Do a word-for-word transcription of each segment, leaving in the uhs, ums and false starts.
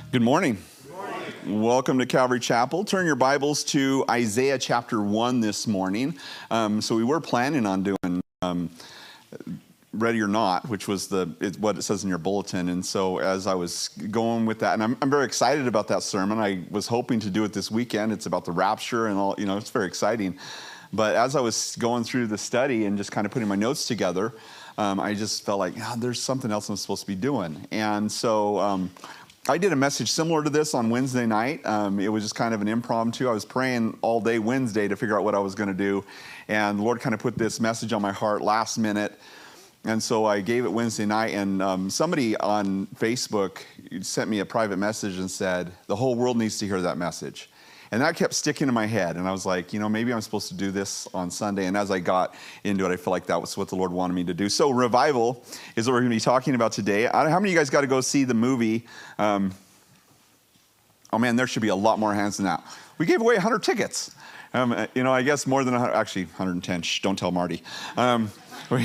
Good morning. Good morning. Welcome to Calvary Chapel. Turn your Bibles to Isaiah chapter one this morning. Um, so we were planning on doing um, Ready or Not, which was the it's what it says in your bulletin. And so as I was going with that, and I'm, I'm very excited about that sermon. I was hoping to do it this weekend. It's about the rapture and all, you know, it's very exciting. But as I was going through the study and just kind of putting my notes together, um, I just felt like, oh, there's something else I'm supposed to be doing. And so um, I did a message similar to this on Wednesday night. Um, it was just kind of an impromptu. I was praying all day Wednesday to figure out what I was going to do. And the Lord kind of put this message on my heart last minute. And so I gave it Wednesday night. And um, somebody on Facebook sent me a private message and said, the whole world needs to hear that message. And that kept sticking in my head. And I was like, you know, maybe I'm supposed to do this on Sunday. And as I got into it, I feel like that was what the Lord wanted me to do. So revival is what we're going to be talking about today. How many of you guys got to go see the movie? Um, oh, man, there should be a lot more hands than that. We gave away one hundred tickets. Um, you know, I guess more than one hundred, actually one hundred ten. Shh, don't tell Marty. Um, we,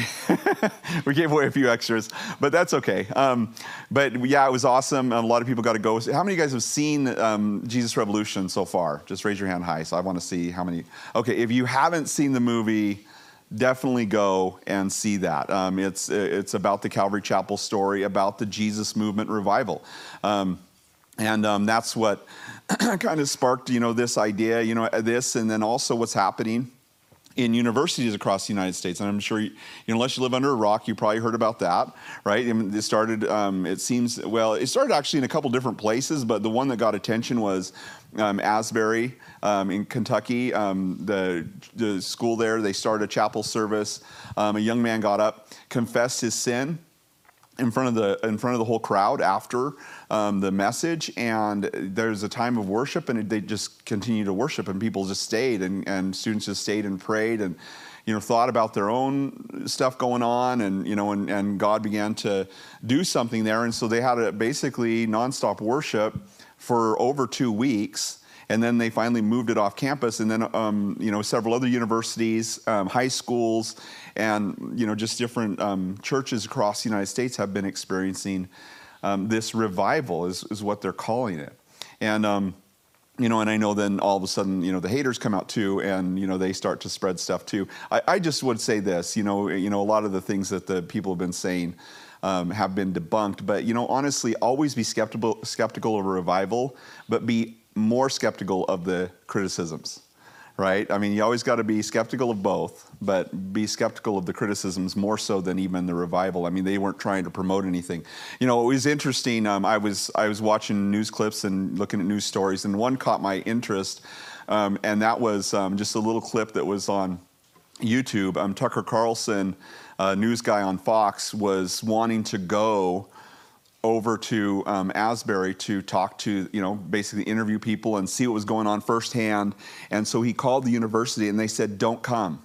we gave away a few extras, but that's okay. Um, but yeah, it was awesome. A lot of people got to go. How many of you guys have seen um, Jesus Revolution so far? Just raise your hand high. So I want to see how many. Okay, if you haven't seen the movie, definitely go and see that. Um, it's it's about the Calvary Chapel story, about the Jesus movement revival. Um, and um, that's what kind of sparked, you know, this idea, you know, this, and then also what's happening in universities across the United States. And I'm sure, you, you know, unless you live under a rock, you probably heard about that, right? I mean, it started, um, it seems, well, it started actually in a couple different places, but the one that got attention was um, Asbury um, in Kentucky. Um, the, the school there, they started a chapel service. Um, a young man got up, confessed his sin in front of the in front of the whole crowd after um, the message, and there's a time of worship, and they just continue to worship, and people just stayed, and, and students just stayed and prayed, and you know thought about their own stuff going on, and you know, and, and God began to do something there, and so they had a basically nonstop worship for over two weeks. And then they finally moved it off campus, and then um, you know several other universities, um, high schools, and you know just different um, churches across the United States have been experiencing um, this revival, is, is what they're calling it. And um, you know, and I know then all of a sudden you know the haters come out too, and you know they start to spread stuff too. I, I just would say this, you know, you know a lot of the things that the people have been saying um, have been debunked, but you know honestly, always be skeptical skeptical of a revival, but be more skeptical of the criticisms, right? I mean, you always got to be skeptical of both, but be skeptical of the criticisms more so than even the revival. I mean, they weren't trying to promote anything. You know, it was interesting. Um, I was I was watching news clips and looking at news stories, and one caught my interest, um, and that was um, just a little clip that was on YouTube. Um, Tucker Carlson, a news guy on Fox, was wanting to go over to um, Asbury to talk to, you know, basically interview people and see what was going on firsthand. And so he called the university, and they said, don't come.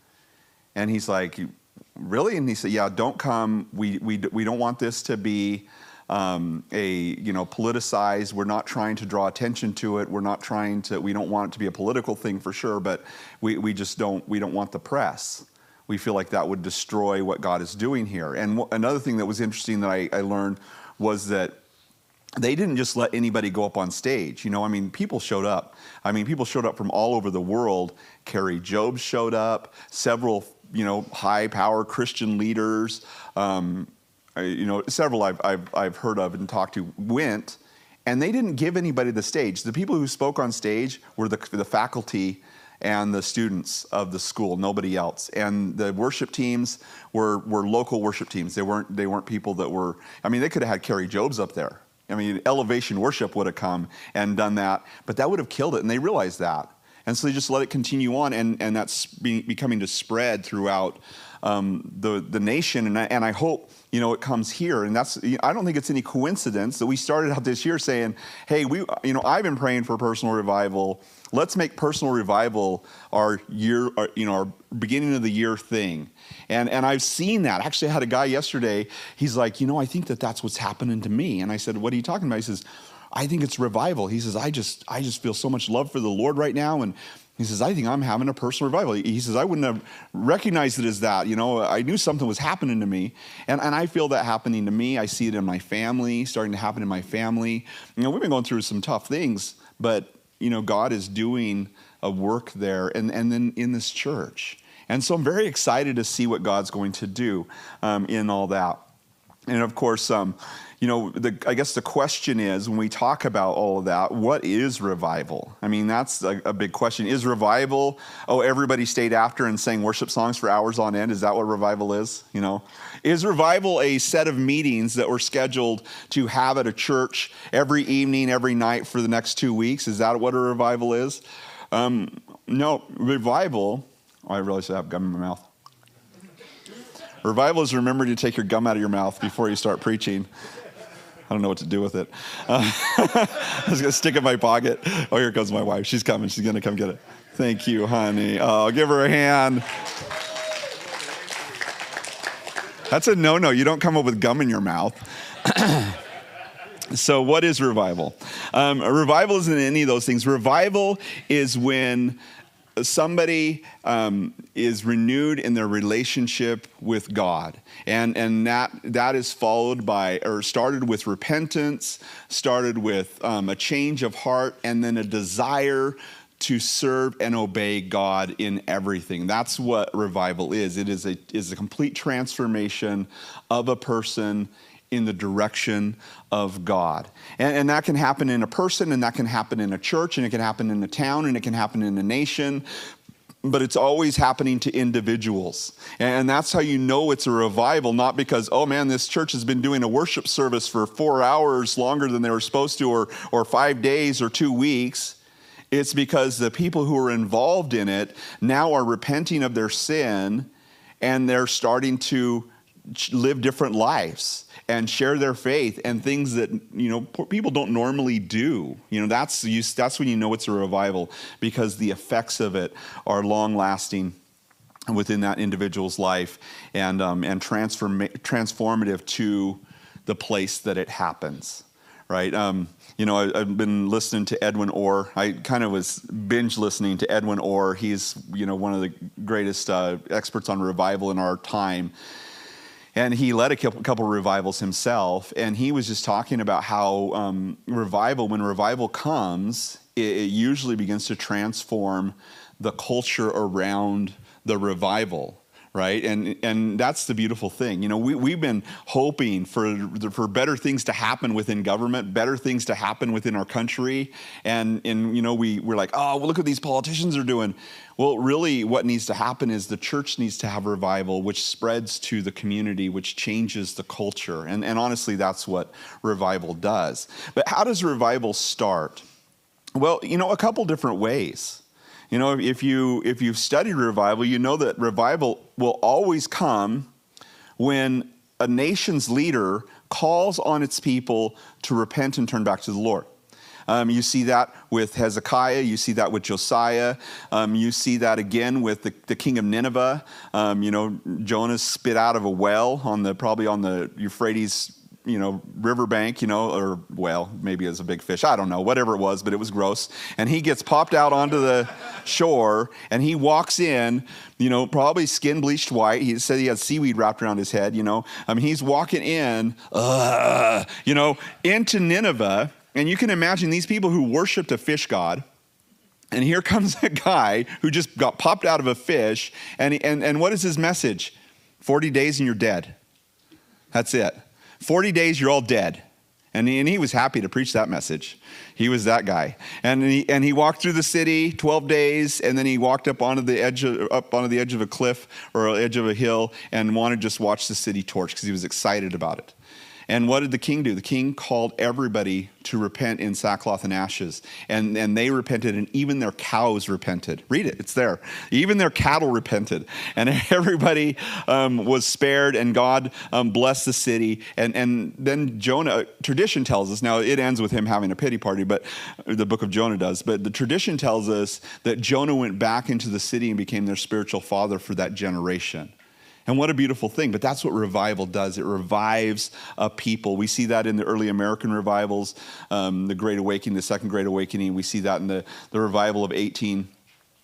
And he's like, really? And he said, yeah, don't come. We, we, we don't want this to be um, a, you know, politicized. We're not trying to draw attention to it. We're not trying to, we don't want it to be a political thing for sure, but we, we just don't, we don't want the press. We feel like that would destroy what God is doing here. And w- another thing that was interesting that I, I learned was that they didn't just let anybody go up on stage. You know, I mean, people showed up. I mean, people showed up from all over the world. Kerry Jobes showed up. Several, you know, high-power Christian leaders, um, you know, several I've, I've, I've heard of and talked to went, and they didn't give anybody the stage. The people who spoke on stage were the, the faculty and the students of the school, nobody else. And the worship teams were were local worship teams. They weren't they weren't people that were, I mean, they could have had Kerry Jobes up there. I mean, Elevation Worship would have come and done that, but that would have killed it, and they realized that. And so they just let it continue on, and, and that's be, becoming to spread throughout um, the, the nation. And I, and I hope, you know, it comes here. And that's, I don't think it's any coincidence that we started out this year saying, hey, we, you know, I've been praying for personal revival. Let's make personal revival our year, our, you know, our beginning of the year thing. And and I've seen that. Actually, I had a guy yesterday. He's like, you know, I think that that's what's happening to me. And I said, what are you talking about? He says, I think it's revival. He says, I just I just feel so much love for the Lord right now. And He says, I think I'm having a personal revival. He says, I wouldn't have recognized it as that. You know, I knew something was happening to me. And, and I feel that happening to me. I see it in my family, starting to happen in my family. You know, we've been going through some tough things, but, you know, God is doing a work there and, and then in this church. And so I'm very excited to see what God's going to do um, in all that. And of course, um, you know, the, I guess the question is, when we talk about all of that, what is revival? I mean, that's a, a big question. Is revival, oh, everybody stayed after and sang worship songs for hours on end? Is that what revival is? You know, is revival a set of meetings that were scheduled to have at a church every evening, every night for the next two weeks? Is that what a revival is? Um, no, revival, oh, I realize I have gum in my mouth. Revival is remembering to take your gum out of your mouth before you start preaching. I don't know what to do with it. Uh, I was going to stick it in my pocket. Oh, here comes my wife. She's coming. She's going to come get it. Thank you, honey. Oh, give her a hand. That's a no-no. You don't come up with gum in your mouth. So what is revival? Um, a revival isn't any of those things. Revival is when somebody um, is renewed in their relationship with God. And, and that, that is followed by, or started with repentance, started with um, a change of heart, and then a desire to serve and obey God in everything. That's what revival is. It is a, is a complete transformation of a person in the direction of God. And, and that can happen in a person, and that can happen in a church, and it can happen in a town, and it can happen in a nation, but it's always happening to individuals. And that's how you know it's a revival, not because, oh man, this church has been doing a worship service for four hours longer than they were supposed to, or, or five days or two weeks. It's because the people who are involved in it now are repenting of their sin, and they're starting to live different lives and share their faith and things that, you know, people don't normally do. You know, that's you, that's when you know it's a revival, because the effects of it are long-lasting within that individual's life, and um, and transform transformative to the place that it happens. Right? Um, you know, I, I've been listening to Edwin Orr. I kind of was binge listening to Edwin Orr. He's, you know, one of the greatest uh, experts on revival in our time. And he led a couple of revivals himself, and he was just talking about how um, revival, when revival comes, it, it usually begins to transform the culture around the revival, right? And and that's the beautiful thing. You know, we, we've been hoping for, for better things to happen within government, better things to happen within our country, and, and you know, we, we're like, oh, well, look what these politicians are doing. Well, really what needs to happen is the church needs to have revival, which spreads to the community, which changes the culture. And, and honestly, that's what revival does. But how does revival start? Well, you know, a couple different ways. You know, if, you, if you've studied revival, you know that revival will always come when a nation's leader calls on its people to repent and turn back to the Lord. Um, you see that with Hezekiah. You see that with Josiah. Um, you see that again with the, the king of Nineveh. Um, you know, Jonah spit out of a well on the probably on the Euphrates, you know, riverbank. You know, or well, maybe it was a big fish. I don't know, whatever it was, but it was gross. And he gets popped out onto the shore, and he walks in. You know, probably skin bleached white. He said he had seaweed wrapped around his head. You know, I mean, he's walking in, uh, you know, into Nineveh. And you can imagine these people who worshiped a fish god, and here comes a guy who just got popped out of a fish, and, and, and what is his message? forty days and you're dead. That's it. forty days, you're all dead. And he, and he was happy to preach that message. He was that guy. And he, and he walked through the city twelve days, and then he walked up onto the edge of, up onto the edge of a cliff or edge of a hill and wanted to just watch the city torch because he was excited about it. And what did the king do? The king called everybody to repent in sackcloth and ashes. And, and they repented, and even their cows repented. Read it, it's there. Even their cattle repented. And everybody um, was spared, and God um, blessed the city. And, and then Jonah, tradition tells us, now it ends with him having a pity party, but the book of Jonah does. But the tradition tells us that Jonah went back into the city and became their spiritual father for that generation. And what a beautiful thing. But that's what revival does. It revives a people. We see that in the early American revivals, um, the Great Awakening, the Second Great Awakening. We see that in the, the revival of eighteen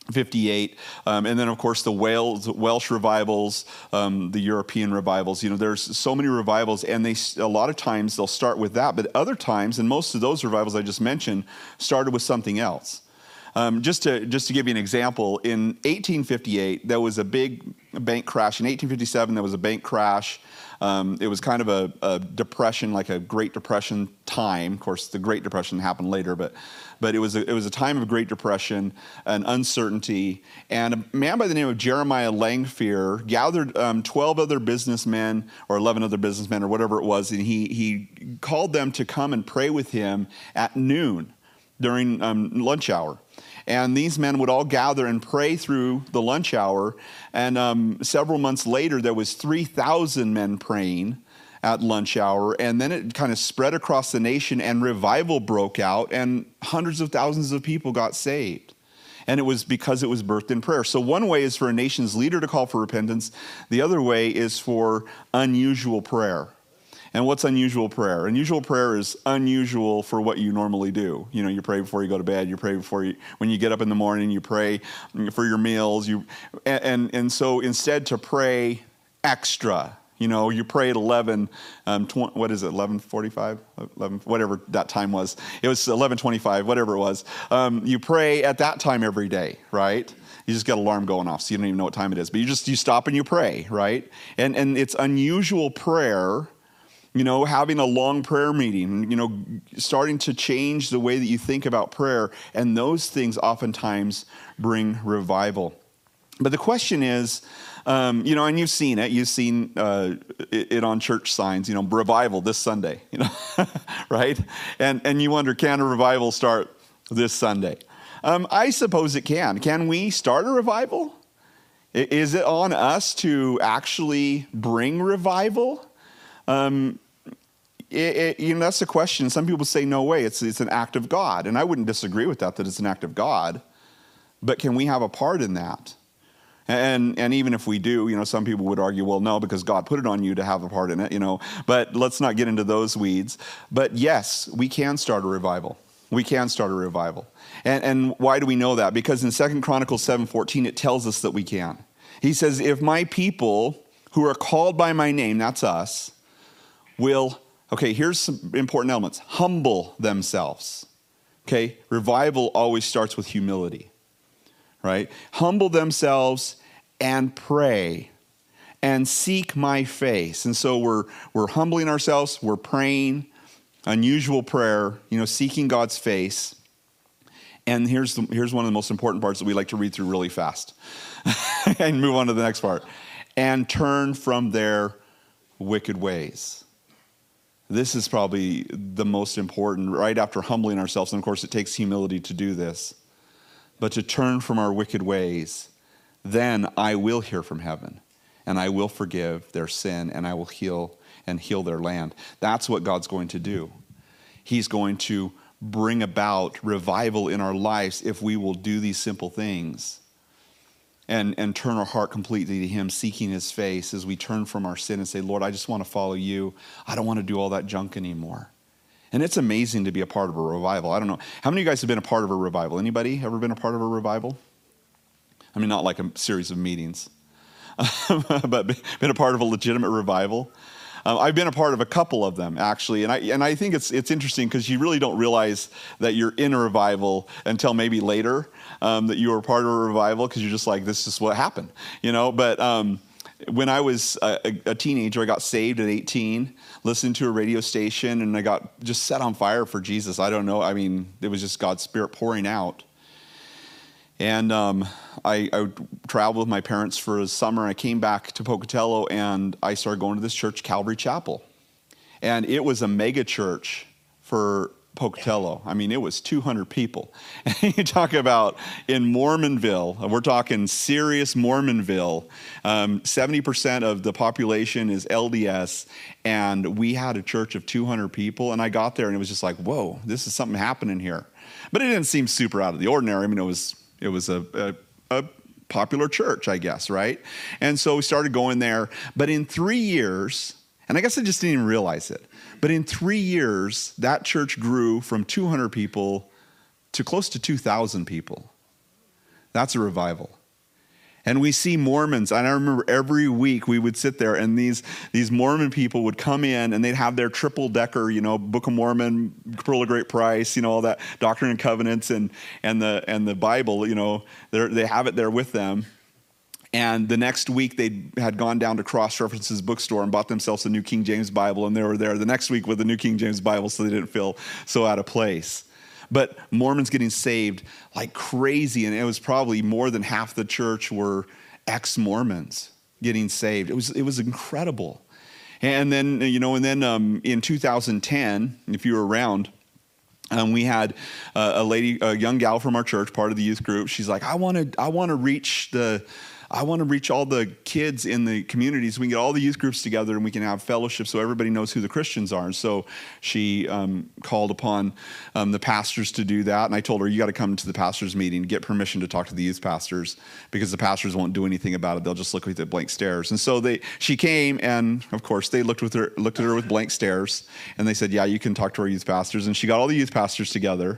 fifty-eight, um, and then of course the Wales, Welsh revivals, um, the European revivals. You know, there's so many revivals, and they a lot of times they'll start with that, but other times, and most of those revivals I just mentioned, started with something else. Um, just to just to give you an example, in eighteen fifty-eight there was a big bank crash. In eighteen fifty-seven there was a bank crash. Um, it was kind of a, a depression, like a Great Depression time. Of course, the Great Depression happened later, but but it was a, it was a time of Great Depression and uncertainty. And a man by the name of Jeremiah Lanphier gathered um, twelve other businessmen or eleven other businessmen or whatever it was, and he he called them to come and pray with him at noon during um, lunch hour. And these men would all gather and pray through the lunch hour. And um, several months later, there was three thousand men praying at lunch hour. And then it kind of spread across the nation, and revival broke out, and hundreds of thousands of people got saved. And it was because it was birthed in prayer. So one way is for a nation's leader to call for repentance. The other way is for unusual prayer. And what's unusual prayer? Unusual prayer is unusual for what you normally do. You know, you pray before you go to bed. You pray before you, when you get up in the morning. You pray for your meals. You, and and, and so instead to pray extra, you know, you pray at eleven. Um, tw- what is it? eleven forty-five, eleven, whatever that time was. It was eleven twenty-five, whatever it was. Um, you pray at that time every day, right? You just got an alarm going off, so you don't even know what time it is. But you just you stop and you pray, right? And and it's unusual prayer. You know, having a long prayer meeting, you know, starting to change the way that you think about prayer, and those things oftentimes bring revival. But the question is, um, you know, and you've seen it, you've seen uh, it, it on church signs, you know, revival this Sunday, you know, right? And and you wonder, can a revival start this Sunday? Um, I suppose it can. Can we start a revival? Is it on us to actually bring revival? Um, it, it, you know, that's the question. Some people say, no way, it's, it's an act of God. And I wouldn't disagree with that, that it's an act of God. But can we have a part in that? And and even if we do, you know, some people would argue, well, no, because God put it on you to have a part in it, you know. But let's not get into those weeds. But yes, we can start a revival. We can start a revival. And, and why do we know that? Because in Second Chronicles seven fourteen, it tells us that we can. He says, if my people who are called by my name, that's us, will, okay, here's some important elements. Humble themselves. Okay, revival always starts with humility, right? Humble themselves and pray and seek my face. And so we're we're humbling ourselves, we're praying, unusual prayer, you know, seeking God's face. And here's the, here's one of the most important parts that we like to read through really fast and move on to the next part. And turn from their wicked ways. This is probably the most important, right after humbling ourselves. And of course, it takes humility to do this. But to turn from our wicked ways, then I will hear from heaven, and I will forgive their sin, and I will heal and heal their land. That's what God's going to do. He's going to bring about revival in our lives if we will do these simple things and, and turn our heart completely to him, seeking his face as we turn from our sin and say, Lord, I just want to follow you. I don't want to do all that junk anymore. And it's amazing to be a part of a revival. I don't know. How many of you guys have been a part of a revival? Anybody ever been a part of a revival? I mean, not like a series of meetings, but been a part of a legitimate revival. Um, I've been a part of a couple of them, actually, and I and I think it's it's interesting because you really don't realize that you're in a revival until maybe later, um, that you were part of a revival, because you're just like, this is what happened, you know. But um, when I was a, a teenager, I got saved at eighteen, listened to a radio station, and I got just set on fire for Jesus. I don't know. I mean, it was just God's Spirit pouring out. And um, I, I traveled with my parents for a summer. I came back to Pocatello, and I started going to this church, Calvary Chapel. And it was a mega church for Pocatello. I mean, it was two hundred people. And you talk about in Mormonville, we're talking serious Mormonville. Um, seventy percent of the population is L D S, and we had a church of two hundred people. And I got there, and it was just like, whoa, this is something happening here. But it didn't seem super out of the ordinary. I mean, it was... It was a, a, a popular church, I guess, right? And so we started going there. But in three years, and I guess I just didn't even realize it, but in three years, that church grew from two hundred people to close to two thousand people. That's a revival. And we see Mormons, and I remember every week we would sit there and these, these Mormon people would come in and they'd have their triple decker, you know, Book of Mormon, Pearl of Great Price, you know, all that Doctrine and Covenants and, and, the, and the Bible, you know, they have it there with them. And the next week they had gone down to Cross References bookstore and bought themselves a New King James Bible, and they were there the next week with the New King James Bible so they didn't feel so out of place. But Mormons getting saved like crazy, and it was probably more than half the church were ex-Mormons getting saved. It was it was incredible. And then, you know, and then um, in two thousand ten, if you were around, um, we had uh, a lady, a young gal from our church, part of the youth group. She's like, I want to, I want to reach the. I want to reach all the kids in the communities. We can get all the youth groups together and we can have fellowship so everybody knows who the Christians are. And so she um, called upon um, the pastors to do that. And I told her, you got to come to the pastors meeting, get permission to talk to the youth pastors, because the pastors won't do anything about it. They'll just look with the blank stares. And so they, she came, and of course they looked with her, looked at her with blank stares, and they said, yeah, you can talk to our youth pastors. And she got all the youth pastors together.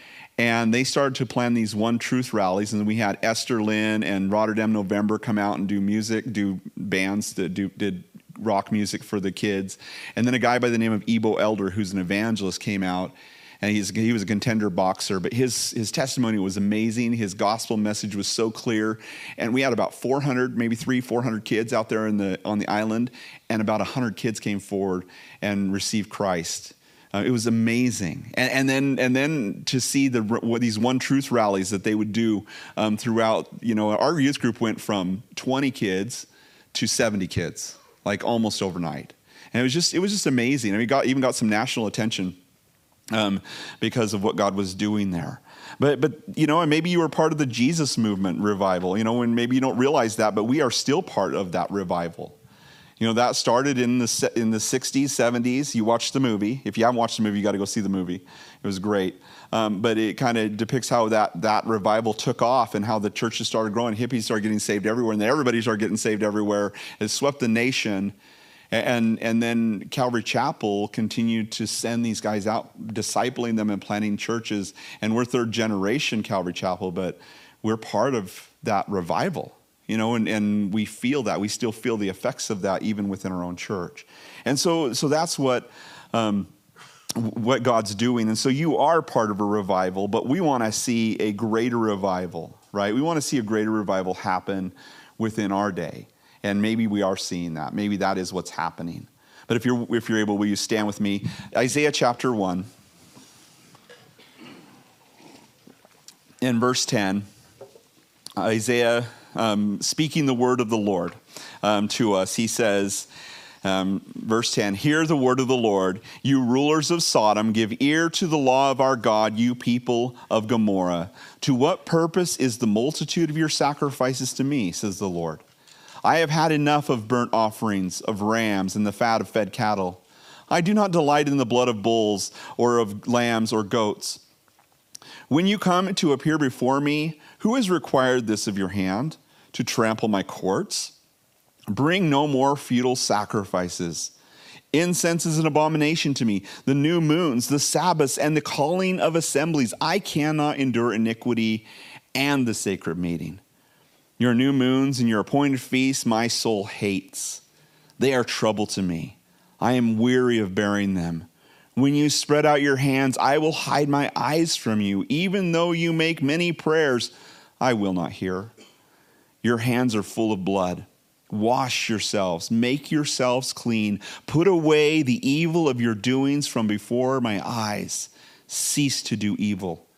And they started to plan these One Truth rallies, and we had Esther Lynn and Rotterdam November come out and do music, do bands that do, did rock music for the kids. And then a guy by the name of Ebo Elder, who's an evangelist, came out, and he's, he was a contender boxer, but his, his testimony was amazing. His gospel message was so clear. And we had about four hundred, maybe three, four hundred kids out there in the, on the island, and about one hundred kids came forward and received Christ. Uh, it was amazing, and, and then and then to see the what these One Truth rallies that they would do um, throughout. You know, our youth group went from twenty kids to seventy kids, like almost overnight, and it was just it was just amazing. And we got even got some national attention um, because of what God was doing there. But but you know, and maybe you were part of the Jesus movement revival. You know, and maybe you don't realize that, but we are still part of that revival. You know, that started in the in the sixties, seventies. You watched the movie. If you haven't watched the movie, you got to go see the movie. It was great. Um, but it kind of depicts how that, that revival took off and how the churches started growing. Hippies started getting saved everywhere, and everybody started getting saved everywhere. It swept the nation. And, and then Calvary Chapel continued to send these guys out, discipling them and planting churches. And we're third generation Calvary Chapel, but we're part of that revival. You know, and, and we feel that. We still feel the effects of that even within our own church. And so so that's what um, what God's doing. And so you are part of a revival, but we want to see a greater revival, right? We want to see a greater revival happen within our day. And maybe we are seeing that. Maybe that is what's happening. But if you're if you're able, will you stand with me? Isaiah chapter one. In verse ten, Isaiah Um, speaking the word of the Lord um, to us, he says, um, verse ten, hear the word of the Lord, you rulers of Sodom, give ear to the law of our God, you people of Gomorrah. To what purpose is the multitude of your sacrifices to me, says the Lord? I have had enough of burnt offerings, of rams, and the fat of fed cattle. I do not delight in the blood of bulls or of lambs or goats. When you come to appear before me, who has required this of your hand? To trample my courts? Bring no more futile sacrifices. Incense is an abomination to me. The new moons, the Sabbaths, and the calling of assemblies. I cannot endure iniquity and the sacred meeting. Your new moons and your appointed feasts my soul hates. They are trouble to me. I am weary of bearing them. When you spread out your hands, I will hide my eyes from you. Even though you make many prayers, I will not hear. Your hands are full of blood. Wash yourselves, make yourselves clean. Put away the evil of your doings from before my eyes. Cease to do evil.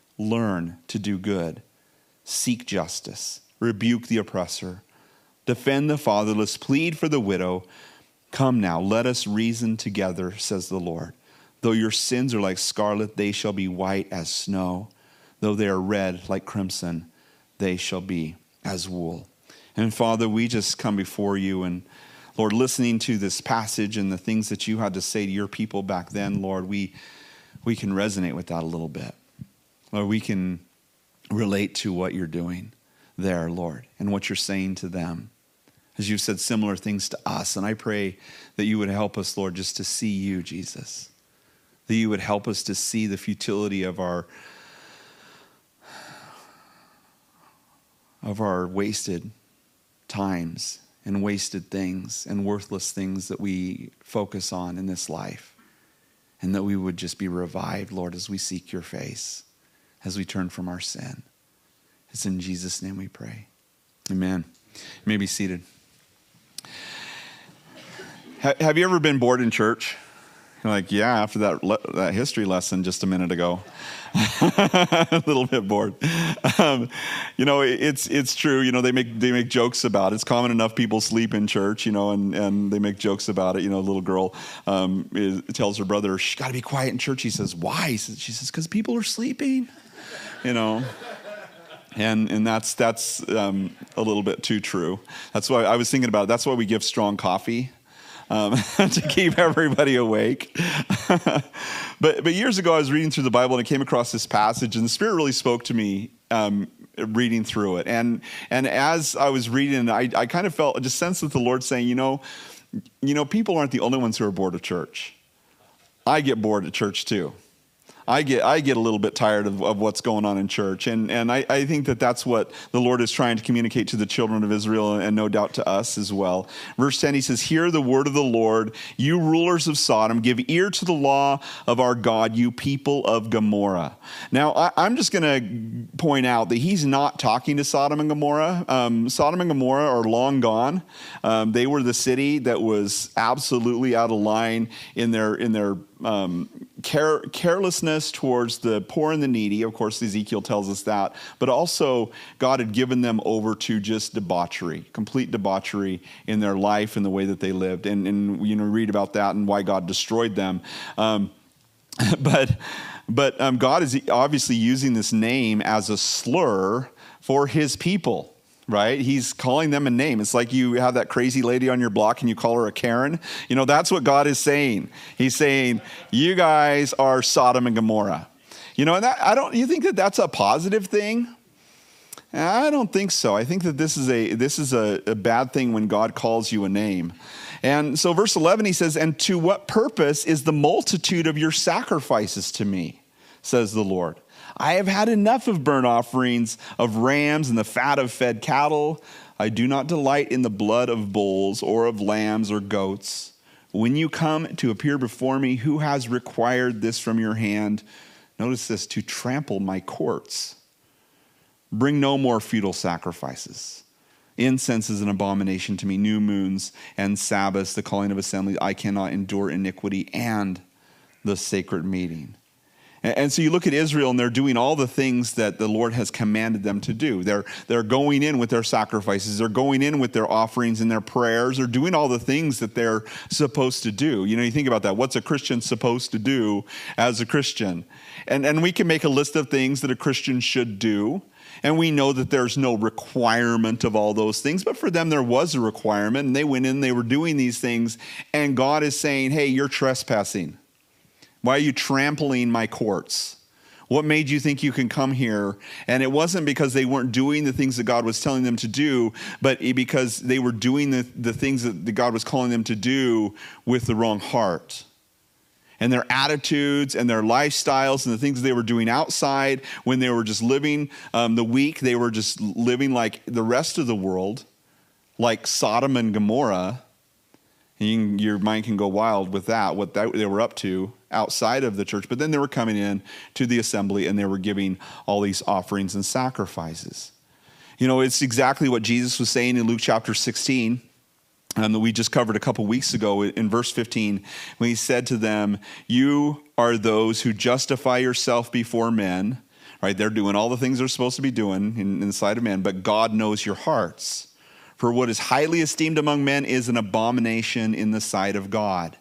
Learn to do good. Seek justice. Rebuke the oppressor. Defend the fatherless. Plead for the widow. Come now, let us reason together, says the Lord. Though your sins are like scarlet, they shall be white as snow. Though they are red like crimson, they shall be as wool. And Father, we just come before you, and Lord, listening to this passage and the things that you had to say to your people back then, Lord, we we can resonate with that a little bit. Lord, we can relate to what you're doing there, Lord, and what you're saying to them. As you've said similar things to us, and I pray that you would help us, Lord, just to see you, Jesus. That you would help us to see the futility of our of our wasted times and wasted things and worthless things that we focus on in this life. And that we would just be revived, Lord, as we seek your face, as we turn from our sin. It's in Jesus' name we pray. Amen. You may be seated. Have you ever been bored in church? You're like, yeah, after that le- that history lesson just a minute ago. A little bit bored. Um, you know, it's it's true. You know, they make they make jokes about it. It's common enough people sleep in church, you know, and, and they make jokes about it. You know, a little girl um, is, tells her brother, she's got to be quiet in church. He says, why? He says, she says, because people are sleeping, you know. And and that's that's um, a little bit too true. That's why I was thinking about it. That's why we give strong coffee. Um, to keep everybody awake. but but years ago, I was reading through the Bible and I came across this passage, and the Spirit really spoke to me um, reading through it. And and as I was reading, I, I kind of felt just sense that the Lord saying, you know, you know, people aren't the only ones who are bored of church. I get bored at church too. I get I get a little bit tired of, of what's going on in church. And, and I, I think that that's what the Lord is trying to communicate to the children of Israel and no doubt to us as well. Verse ten, he says, hear the word of the Lord, you rulers of Sodom, give ear to the law of our God, you people of Gomorrah. Now, I, I'm just going to point out that he's not talking to Sodom and Gomorrah. Um, Sodom and Gomorrah are long gone. Um, they were the city that was absolutely out of line in their in their Um, care, carelessness towards the poor and the needy. Of course, Ezekiel tells us that. But also, God had given them over to just debauchery, complete debauchery in their life and the way that they lived. And, and you know, read about that and why God destroyed them. Um, but but um, God is obviously using this name as a slur for his people. Right? He's calling them a name. It's like you have that crazy lady on your block and you call her a Karen. You know, that's what God is saying. He's saying, you guys are Sodom and Gomorrah. You know, and that, I don't, you think that that's a positive thing? I don't think so. I think that this is a, this is a, a bad thing when God calls you a name. And so verse eleven, he says, and to what purpose is the multitude of your sacrifices to me, says the Lord. I have had enough of burnt offerings of rams and the fat of fed cattle. I do not delight in the blood of bulls or of lambs or goats. When you come to appear before me, who has required this from your hand? Notice this, to trample my courts. Bring no more futile sacrifices. Incense is an abomination to me. New moons and Sabbaths, the calling of assemblies. I cannot endure iniquity and the sacred meeting. And so you look at Israel and they're doing all the things that the Lord has commanded them to do. They're, they're going in with their sacrifices. They're going in with their offerings and their prayers. They're doing all the things that they're supposed to do. You know, you think about that. What's a Christian supposed to do as a Christian? And, and we can make a list of things that a Christian should do. And we know that there's no requirement of all those things. But for them, there was a requirement. And they went in, they were doing these things. And God is saying, hey, you're trespassing. Why are you trampling my courts? What made you think you can come here? And it wasn't because they weren't doing the things that God was telling them to do, but because they were doing the, the things that God was calling them to do with the wrong heart. And their attitudes and their lifestyles and the things they were doing outside when they were just living um, the week, they were just living like the rest of the world, like Sodom and Gomorrah. And you can, your mind can go wild with that, what that, they were up to outside of the church. But then they were coming in to the assembly and they were giving all these offerings and sacrifices. You know, it's exactly what Jesus was saying in Luke chapter sixteen, um, that we just covered a couple weeks ago in verse fifteen, when he said to them, you are those who justify yourself before men. Right? They're doing all the things they're supposed to be doing in, in the sight of men, but God knows your hearts. For what is highly esteemed among men is an abomination in the sight of God.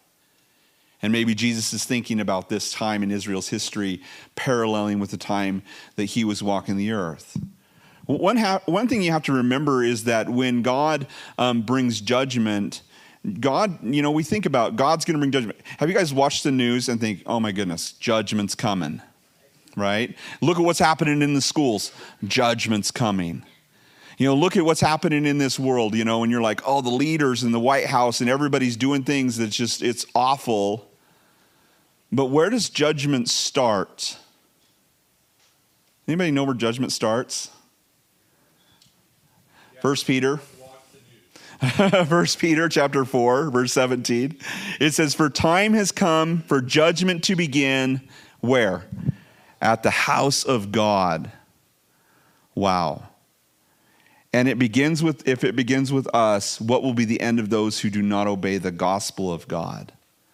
And maybe Jesus is thinking about this time in Israel's history, paralleling with the time that he was walking the earth. One, ha- one thing you have to remember is that when God um, brings judgment, God, you know, we think about God's going to bring judgment. Have you guys watched the news and think, oh my goodness, judgment's coming, right? Look at what's happening in the schools. Judgment's coming. You know, look at what's happening in this world, you know, and you're like, oh, the leaders in the White House and everybody's doing things that's just, it's awful. But where does judgment start? Anybody know where judgment starts? First Peter. First Peter chapter four, verse seventeen. It says, for time has come for judgment to begin. Where? At the house of God. Wow. And it begins with, if it begins with us, what will be the end of those who do not obey the gospel of God?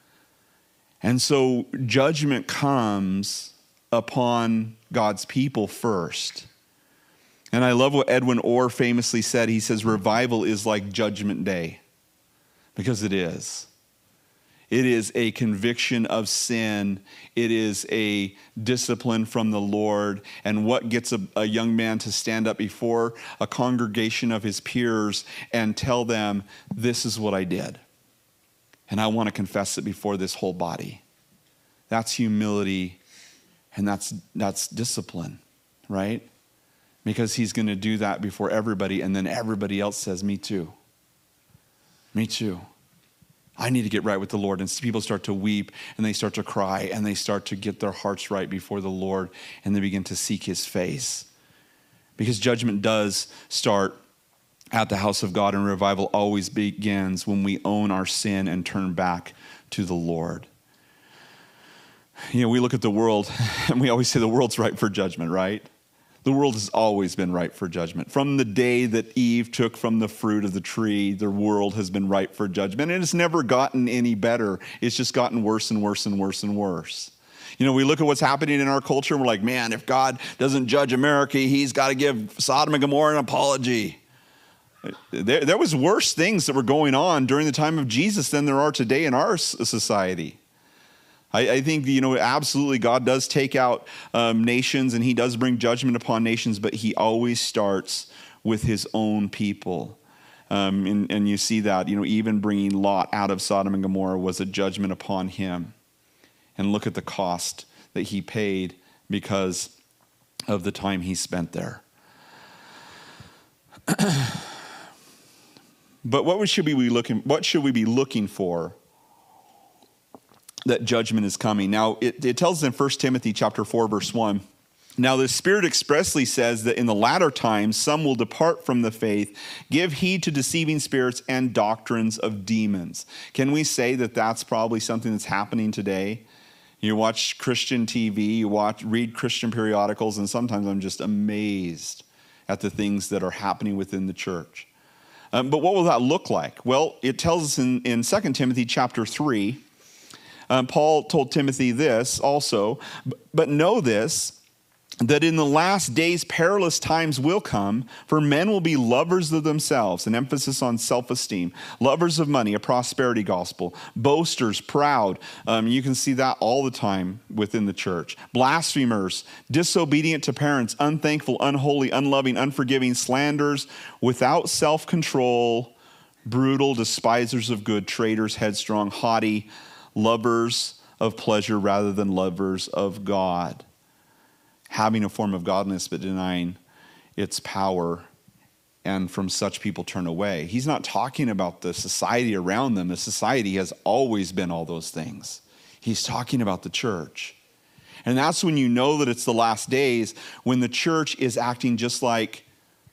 And so judgment comes upon God's people first. And I love what Edwin Orr famously said. He says, revival is like Judgment Day, because it is. It is a conviction of sin. It is a discipline from the Lord. And what gets a, a young man to stand up before a congregation of his peers and tell them, this is what I did, and I want to confess it before this whole body? That's humility, and that's that's discipline, right? Because he's going to do that before everybody, and then everybody else says, me too. Me too. I need to get right with the Lord. And people start to weep, and they start to cry, and they start to get their hearts right before the Lord, and they begin to seek his face. Because judgment does start at the house of God, and revival always begins when we own our sin and turn back to the Lord. You know, we look at the world, and we always say the world's ripe for judgment, right? The world has always been ripe for judgment. From the day that Eve took from the fruit of the tree, the world has been ripe for judgment. And it's never gotten any better. It's just gotten worse and worse and worse and worse. You know, we look at what's happening in our culture, and we're like, man, if God doesn't judge America, he's got to give Sodom and Gomorrah an apology. There, there was worse things that were going on during the time of Jesus than there are today in our society. I, I think, you know, absolutely God does take out um, nations, and he does bring judgment upon nations, but he always starts with his own people. Um, and, and you see that, you know, even bringing Lot out of Sodom and Gomorrah was a judgment upon him. And look at the cost that he paid because of the time he spent there. But what should we be looking, what should we be looking for that judgment is coming? Now, it, it tells us in First Timothy chapter four, verse one, now the Spirit expressly says that in the latter times, some will depart from the faith, give heed to deceiving spirits and doctrines of demons. Can we say that that's probably something that's happening today? You watch Christian T V, you watch, read Christian periodicals, and sometimes I'm just amazed at the things that are happening within the church. Um, but what will that look like? Well, it tells us in, in Second Timothy chapter three, Um, Paul told Timothy this also, but know this, that in the last days perilous times will come, for men will be lovers of themselves, an emphasis on self-esteem, lovers of money, a prosperity gospel, boasters, proud. Um, you can see that all the time within the church. Blasphemers, disobedient to parents, unthankful, unholy, unloving, unforgiving, slanderers, without self-control, brutal, despisers of good, traitors, headstrong, haughty, lovers of pleasure rather than lovers of God, having a form of godliness but denying its power, and from such people turn away. He's not talking about the society around them. The society has always been all those things. He's talking about the church. And that's when you know that it's the last days, when the church is acting just like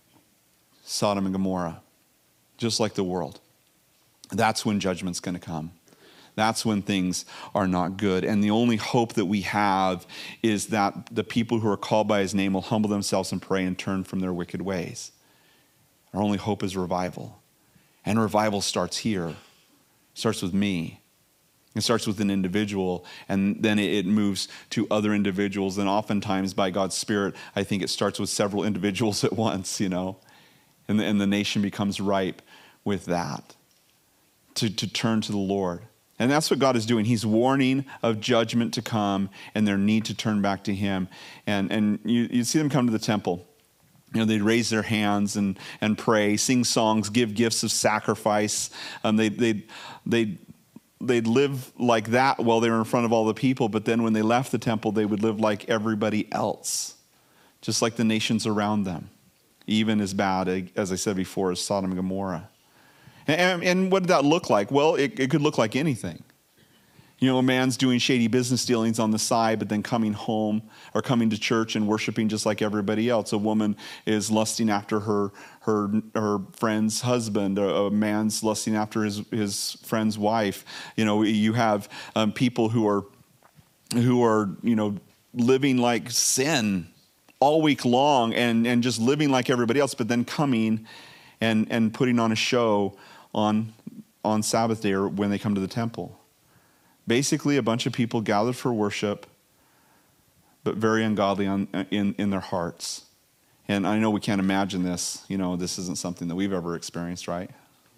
Sodom and Gomorrah, just like the world. That's when judgment's going to come. That's when things are not good. And the only hope that we have is that the people who are called by his name will humble themselves and pray and turn from their wicked ways. Our only hope is revival. And revival starts here. It starts with me. It starts with an individual, and then it moves to other individuals. And oftentimes, by God's Spirit, I think it starts with several individuals at once, you know. And the, and the nation becomes ripe with that, to, to turn to the Lord. And that's what God is doing. He's warning of judgment to come and their need to turn back to him. And and you, you see them come to the temple. You know, they'd raise their hands and, and pray, sing songs, give gifts of sacrifice. Um, they, they'd, they'd, they'd live like that while they were in front of all the people. But then when they left the temple, they would live like everybody else, just like the nations around them, even as bad, as I said before, as Sodom and Gomorrah. And, and what did that look like? Well, it, it could look like anything. You know, a man's doing shady business dealings on the side, but then coming home or coming to church and worshiping just like everybody else. A woman is lusting after her her her friend's husband. A, a man's lusting after his his friend's wife. You know, you have um, people who are who are you know living like sin all week long and and just living like everybody else, but then coming and and putting on a show on on Sabbath day or when they come to the temple. Basically, a bunch of people gathered for worship, but very ungodly on, in, in their hearts. And I know we can't imagine this. You know, this isn't something that we've ever experienced, right?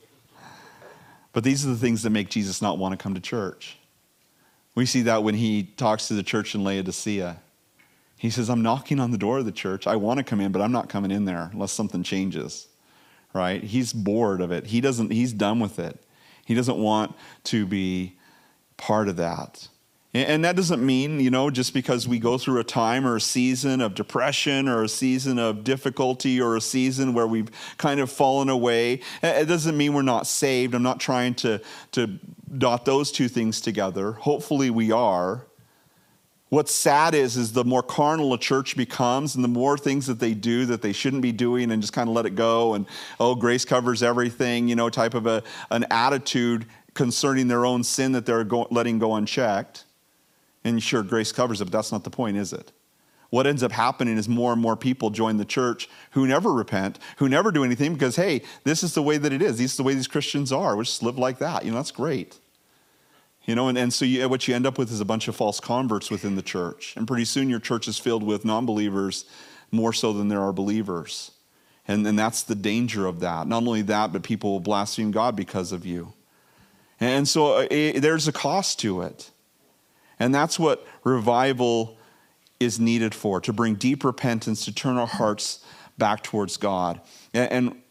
But these are the things that make Jesus not want to come to church. We see that when he talks to the church in Laodicea. He says, I'm knocking on the door of the church. I want to come in, but I'm not coming in there unless something changes, right? He's bored of it. He doesn't, he's done with it. He doesn't want to be part of that. And that doesn't mean, you know, just because we go through a time or a season of depression or a season of difficulty or a season where we've kind of fallen away, it doesn't mean we're not saved. I'm not trying to, to dot those two things together. Hopefully we are. What's sad is, is the more carnal a church becomes and the more things that they do that they shouldn't be doing and just kind of let it go and, oh, grace covers everything, you know, type of a, an attitude concerning their own sin that they're go- letting go unchecked. And sure, grace covers it, but that's not the point, is it? What ends up happening is more and more people join the church who never repent, who never do anything because, hey, this is the way that it is. This is the way these Christians are. We just live like that. You know, that's great. You know, and, and so you, what you end up with is a bunch of false converts within the church. And pretty soon your church is filled with non-believers more so than there are believers. And, and that's the danger of that. Not only that, but people will blaspheme God because of you. And so it, there's a cost to it. And that's what revival is needed for, to bring deep repentance, to turn our hearts back towards God and, and,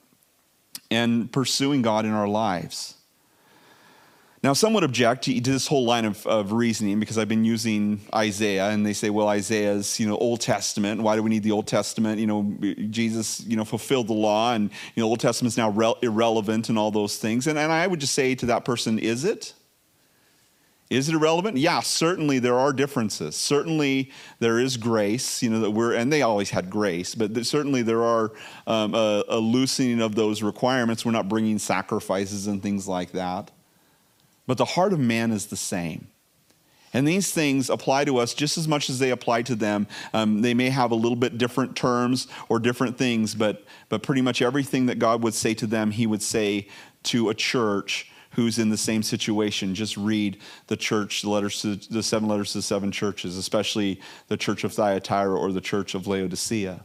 and pursuing God in our lives. Now, some would object to this whole line of, of reasoning because I've been using Isaiah, and they say, well, Isaiah's, you know, Old Testament. Why do we need the Old Testament? You know, Jesus, you know, fulfilled the law, and, you know, Old Testament's now re- irrelevant and all those things. And, and I would just say to that person, is it? Is it irrelevant? Yeah, certainly there are differences. Certainly there is grace, you know, that we're, and they always had grace, but th- certainly there are um, a, a loosening of those requirements. We're not bringing sacrifices and things like that. But the heart of man is the same. And these things apply to us just as much as they apply to them. Um, they may have a little bit different terms or different things, but, but pretty much everything that God would say to them, he would say to a church who's in the same situation. Just read the church, the letters to the seven letters to the seven churches, especially the church of Thyatira or the church of Laodicea.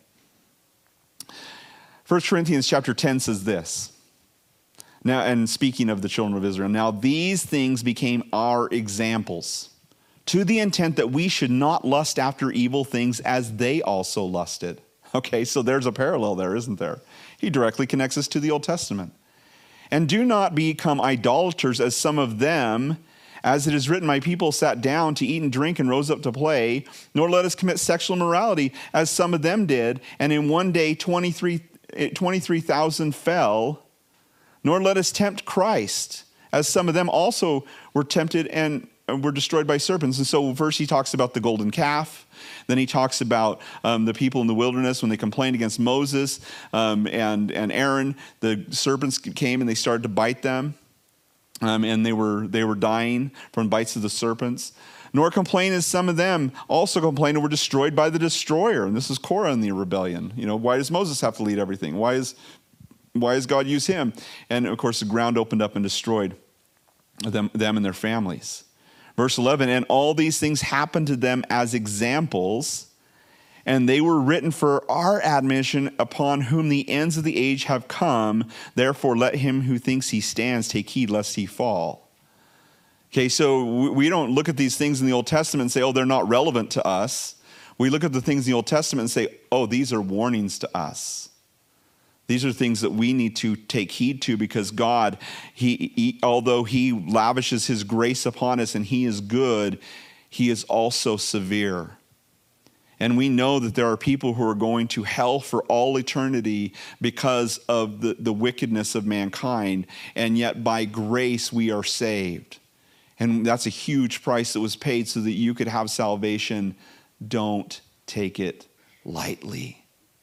First Corinthians chapter ten says this. Now, and speaking of the children of Israel, now these things became our examples, to the intent that we should not lust after evil things as they also lusted. Okay, so there's a parallel there, isn't there? He directly connects us to the Old Testament. And do not become idolaters as some of them, as it is written, my people sat down to eat and drink and rose up to play, nor let us commit sexual immorality as some of them did. And in one day twenty-three thousand fell. Nor let us tempt Christ, as some of them also were tempted and were destroyed by serpents. And so first he talks about the golden calf. Then he talks about um, the people in the wilderness when they complained against Moses um, and, and Aaron. The serpents came and they started to bite them. Um, and they were, they were dying from bites of the serpents. Nor complain as some of them also complained and were destroyed by the destroyer. And this is Korah in the rebellion. You know, why does Moses have to lead everything? Why is... Why does God use him? And of course, the ground opened up and destroyed them, them and their families. Verse eleven, and all these things happened to them as examples, and they were written for our admonition, upon whom the ends of the age have come. Therefore, let him who thinks he stands take heed lest he fall. Okay, so we don't look at these things in the Old Testament and say, oh, they're not relevant to us. We look at the things in the Old Testament and say, oh, these are warnings to us. These are things that we need to take heed to because God, he, he, although he lavishes his grace upon us and he is good, he is also severe. And we know that there are people who are going to hell for all eternity because of the, the wickedness of mankind. And yet by grace we are saved. And that's a huge price that was paid so that you could have salvation. Don't take it lightly.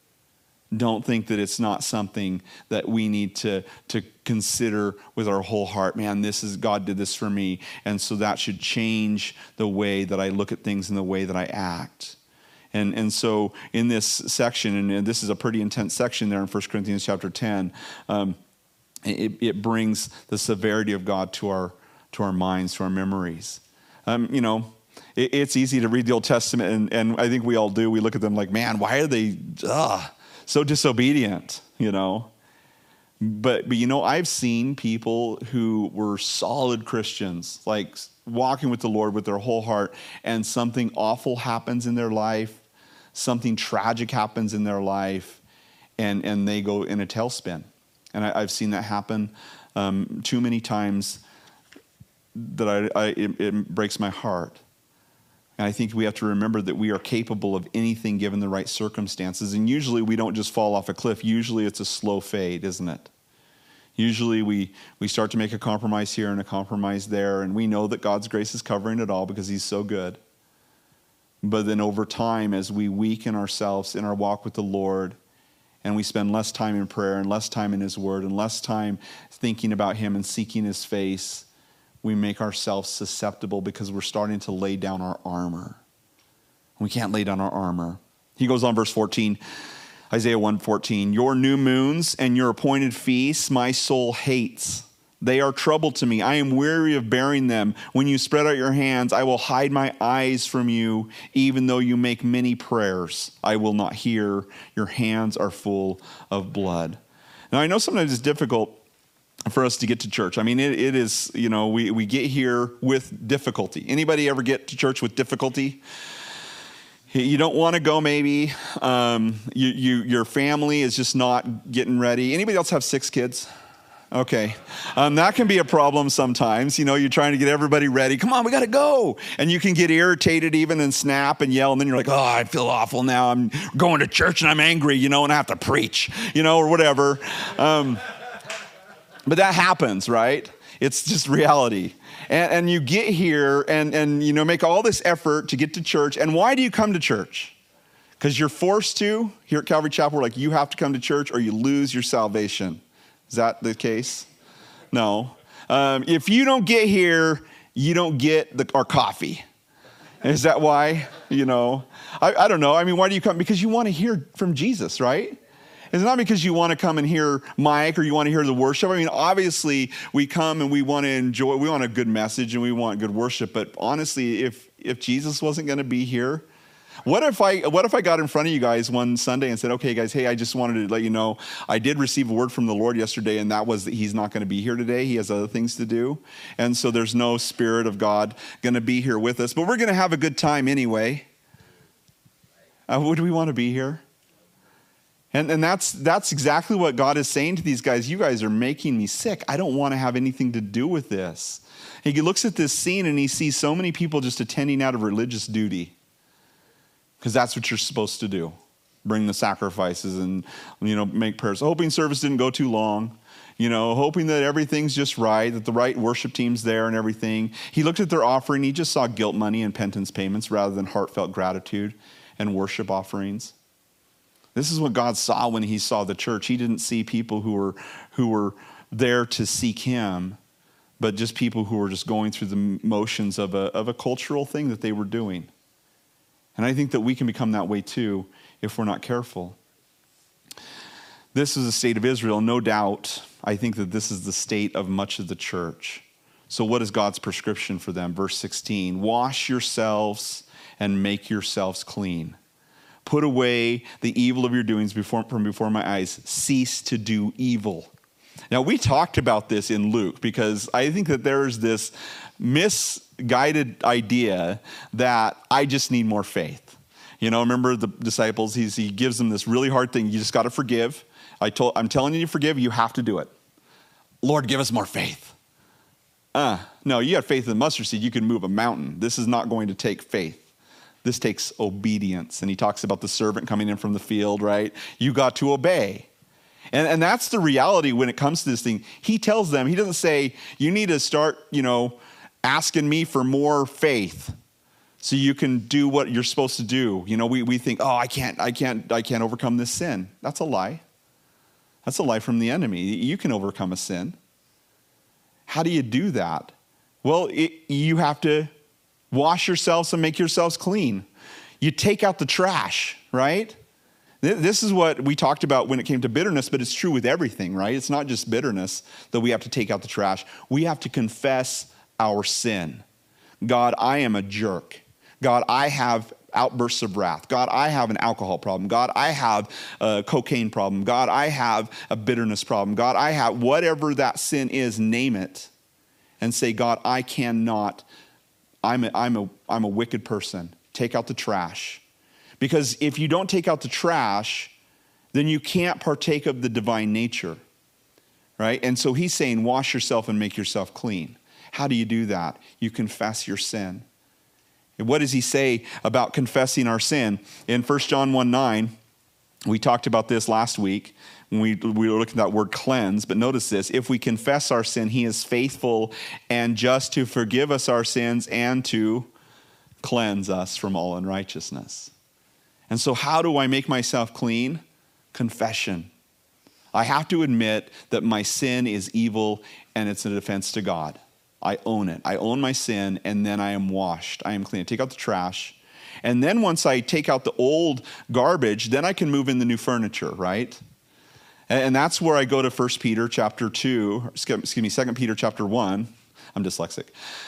Don't think that it's not something that we need to, to consider with our whole heart. Man, this is, God did this for me. And so that should change the way that I look at things and the way that I act. And, and so in this section, and this is a pretty intense section there in First Corinthians chapter ten, um, it, it brings the severity of God to our, to our minds, to our memories. Um, you know, it, it's easy to read the Old Testament, and, and I think we all do. We look at them like, man, why are they, ugh, so disobedient, you know? But, but, you know, I've seen people who were solid Christians, like walking with the Lord with their whole heart, and something awful happens in their life, something tragic happens in their life, and, and they go in a tailspin. And I, I've seen that happen um, too many times that I, I it, it breaks my heart. And I think we have to remember that we are capable of anything given the right circumstances. And usually we don't just fall off a cliff. Usually it's a slow fade, isn't it? Usually we, we start to make a compromise here and a compromise there. And we know that God's grace is covering it all because he's so good. But then over time, as we weaken ourselves in our walk with the Lord, and we spend less time in prayer and less time in his word and less time thinking about him and seeking his face, we make ourselves susceptible because we're starting to lay down our armor. We can't lay down our armor. He goes on, verse fourteen, Isaiah one fourteen, your new moons and your appointed feasts my soul hates. They are trouble to me. I am weary of bearing them. When you spread out your hands, I will hide my eyes from you. Even though you make many prayers, I will not hear. Your hands are full of blood. Now, I know sometimes it's difficult for us to get to church. I mean, it, it is, you know, we, we get here with difficulty. Anybody ever get to church with difficulty? You don't want to go maybe. Um, you, you, your family is just not getting ready. Anybody else have six kids? Okay. Um, that can be a problem sometimes. You know, you're trying to get everybody ready. Come on, we got to go. And you can get irritated even and snap and yell. And then you're like, oh, I feel awful now. I'm going to church and I'm angry, you know, and I have to preach, you know, or whatever. Um, but that happens, right? It's just reality. And, and you get here and, and, you know, make all this effort to get to church. And why do you come to church? Because you're forced to. Here at Calvary Chapel, we're like, you have to come to church or you lose your salvation. Is that the case? No. Um, if you don't get here, you don't get the, our coffee. Is that why? You know, I, I don't know. I mean, why do you come? Because you want to hear from Jesus, right? It's not because you want to come and hear Mike or you want to hear the worship. I mean, obviously, we come and we want to enjoy, we want a good message and we want good worship. But honestly, if if Jesus wasn't going to be here, What if I what if I got in front of you guys one Sunday and said, okay, guys, hey, I just wanted to let you know, I did receive a word from the Lord yesterday, and that was that he's not going to be here today. He has other things to do. And so there's no Spirit of God going to be here with us. But we're going to have a good time anyway. Uh, would we want to be here? And, and that's that's exactly what God is saying to these guys. You guys are making me sick. I don't want to have anything to do with this. And he looks at this scene and he sees so many people just attending out of religious duty. Because that's what you're supposed to do. Bring the sacrifices and, you know, make prayers. Hoping service didn't go too long. You know, hoping that everything's just right, that the right worship team's there and everything. He looked at their offering. He just saw guilt money and penance payments rather than heartfelt gratitude and worship offerings. This is what God saw when he saw the church. He didn't see people who were who were there to seek him, but just people who were just going through the motions of a, of a cultural thing that they were doing. And I think that we can become that way too if we're not careful. This is the state of Israel. No doubt, I think that this is the state of much of the church. So what is God's prescription for them? Verse sixteen, wash yourselves and make yourselves clean. Put away the evil of your doings before, from before my eyes. Cease to do evil. Now, we talked about this in Luke because I think that there's this misguided idea that I just need more faith. You know, remember the disciples, he's, he gives them this really hard thing. You just got to forgive. I told, I'm telling you to forgive, you have to do it. Lord, give us more faith. Uh, no, you have faith in the mustard seed, you can move a mountain. This is not going to take faith. This takes obedience. And he talks about the servant coming in from the field, right? You got to obey. And, and that's the reality when it comes to this thing. He tells them, he doesn't say, you need to start, you know, asking me for more faith so you can do what you're supposed to do. You know, we, we think, oh, I can't, I can't, I can't overcome this sin. That's a lie. That's a lie from the enemy. You can overcome a sin. How do you do that? Well, it, you have to wash yourselves and make yourselves clean. You take out the trash, right? This is what we talked about when it came to bitterness, but it's true with everything, right? It's not just bitterness that we have to take out the trash. We have to confess our sin. God, I am a jerk. God, I have outbursts of wrath. God, I have an alcohol problem. God, I have a cocaine problem. God, I have a bitterness problem. God, I have whatever that sin is, name it, and say, God, I cannot, I'm a, I'm a, I'm a wicked person. Take out the trash. Because if you don't take out the trash, then you can't partake of the divine nature, right? And so he's saying, wash yourself and make yourself clean. How do you do that? You confess your sin. And what does he say about confessing our sin? In First John one nine, we talked about this last week when we, we were looking at that word cleanse, but notice this, if we confess our sin, he is faithful and just to forgive us our sins and to cleanse us from all unrighteousness. And so how do I make myself clean? Confession. I have to admit that my sin is evil and it's an offense to God. I own it. I own my sin, and then I am washed. I am clean. I take out the trash. And then once I take out the old garbage, then I can move in the new furniture, right? And that's where I go to First Peter chapter two, excuse me, Second Peter chapter one. I'm dyslexic.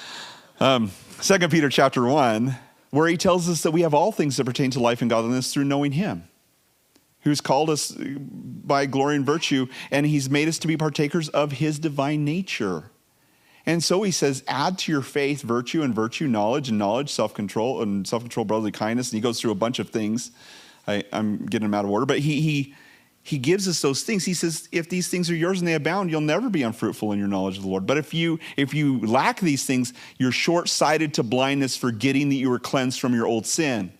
Um, Second Peter chapter one, where he tells us that we have all things that pertain to life and godliness through knowing him, who's called us by glory and virtue, and he's made us to be partakers of his divine nature. And so he says, add to your faith virtue, and virtue knowledge, and knowledge self-control, and self-control brotherly kindness. And he goes through a bunch of things. I, I'm getting them out of order. But he, he, he gives us those things. He says, if these things are yours and they abound, you'll never be unfruitful in your knowledge of the Lord. But if you, if you lack these things, you're short-sighted to blindness, forgetting that you were cleansed from your old sin.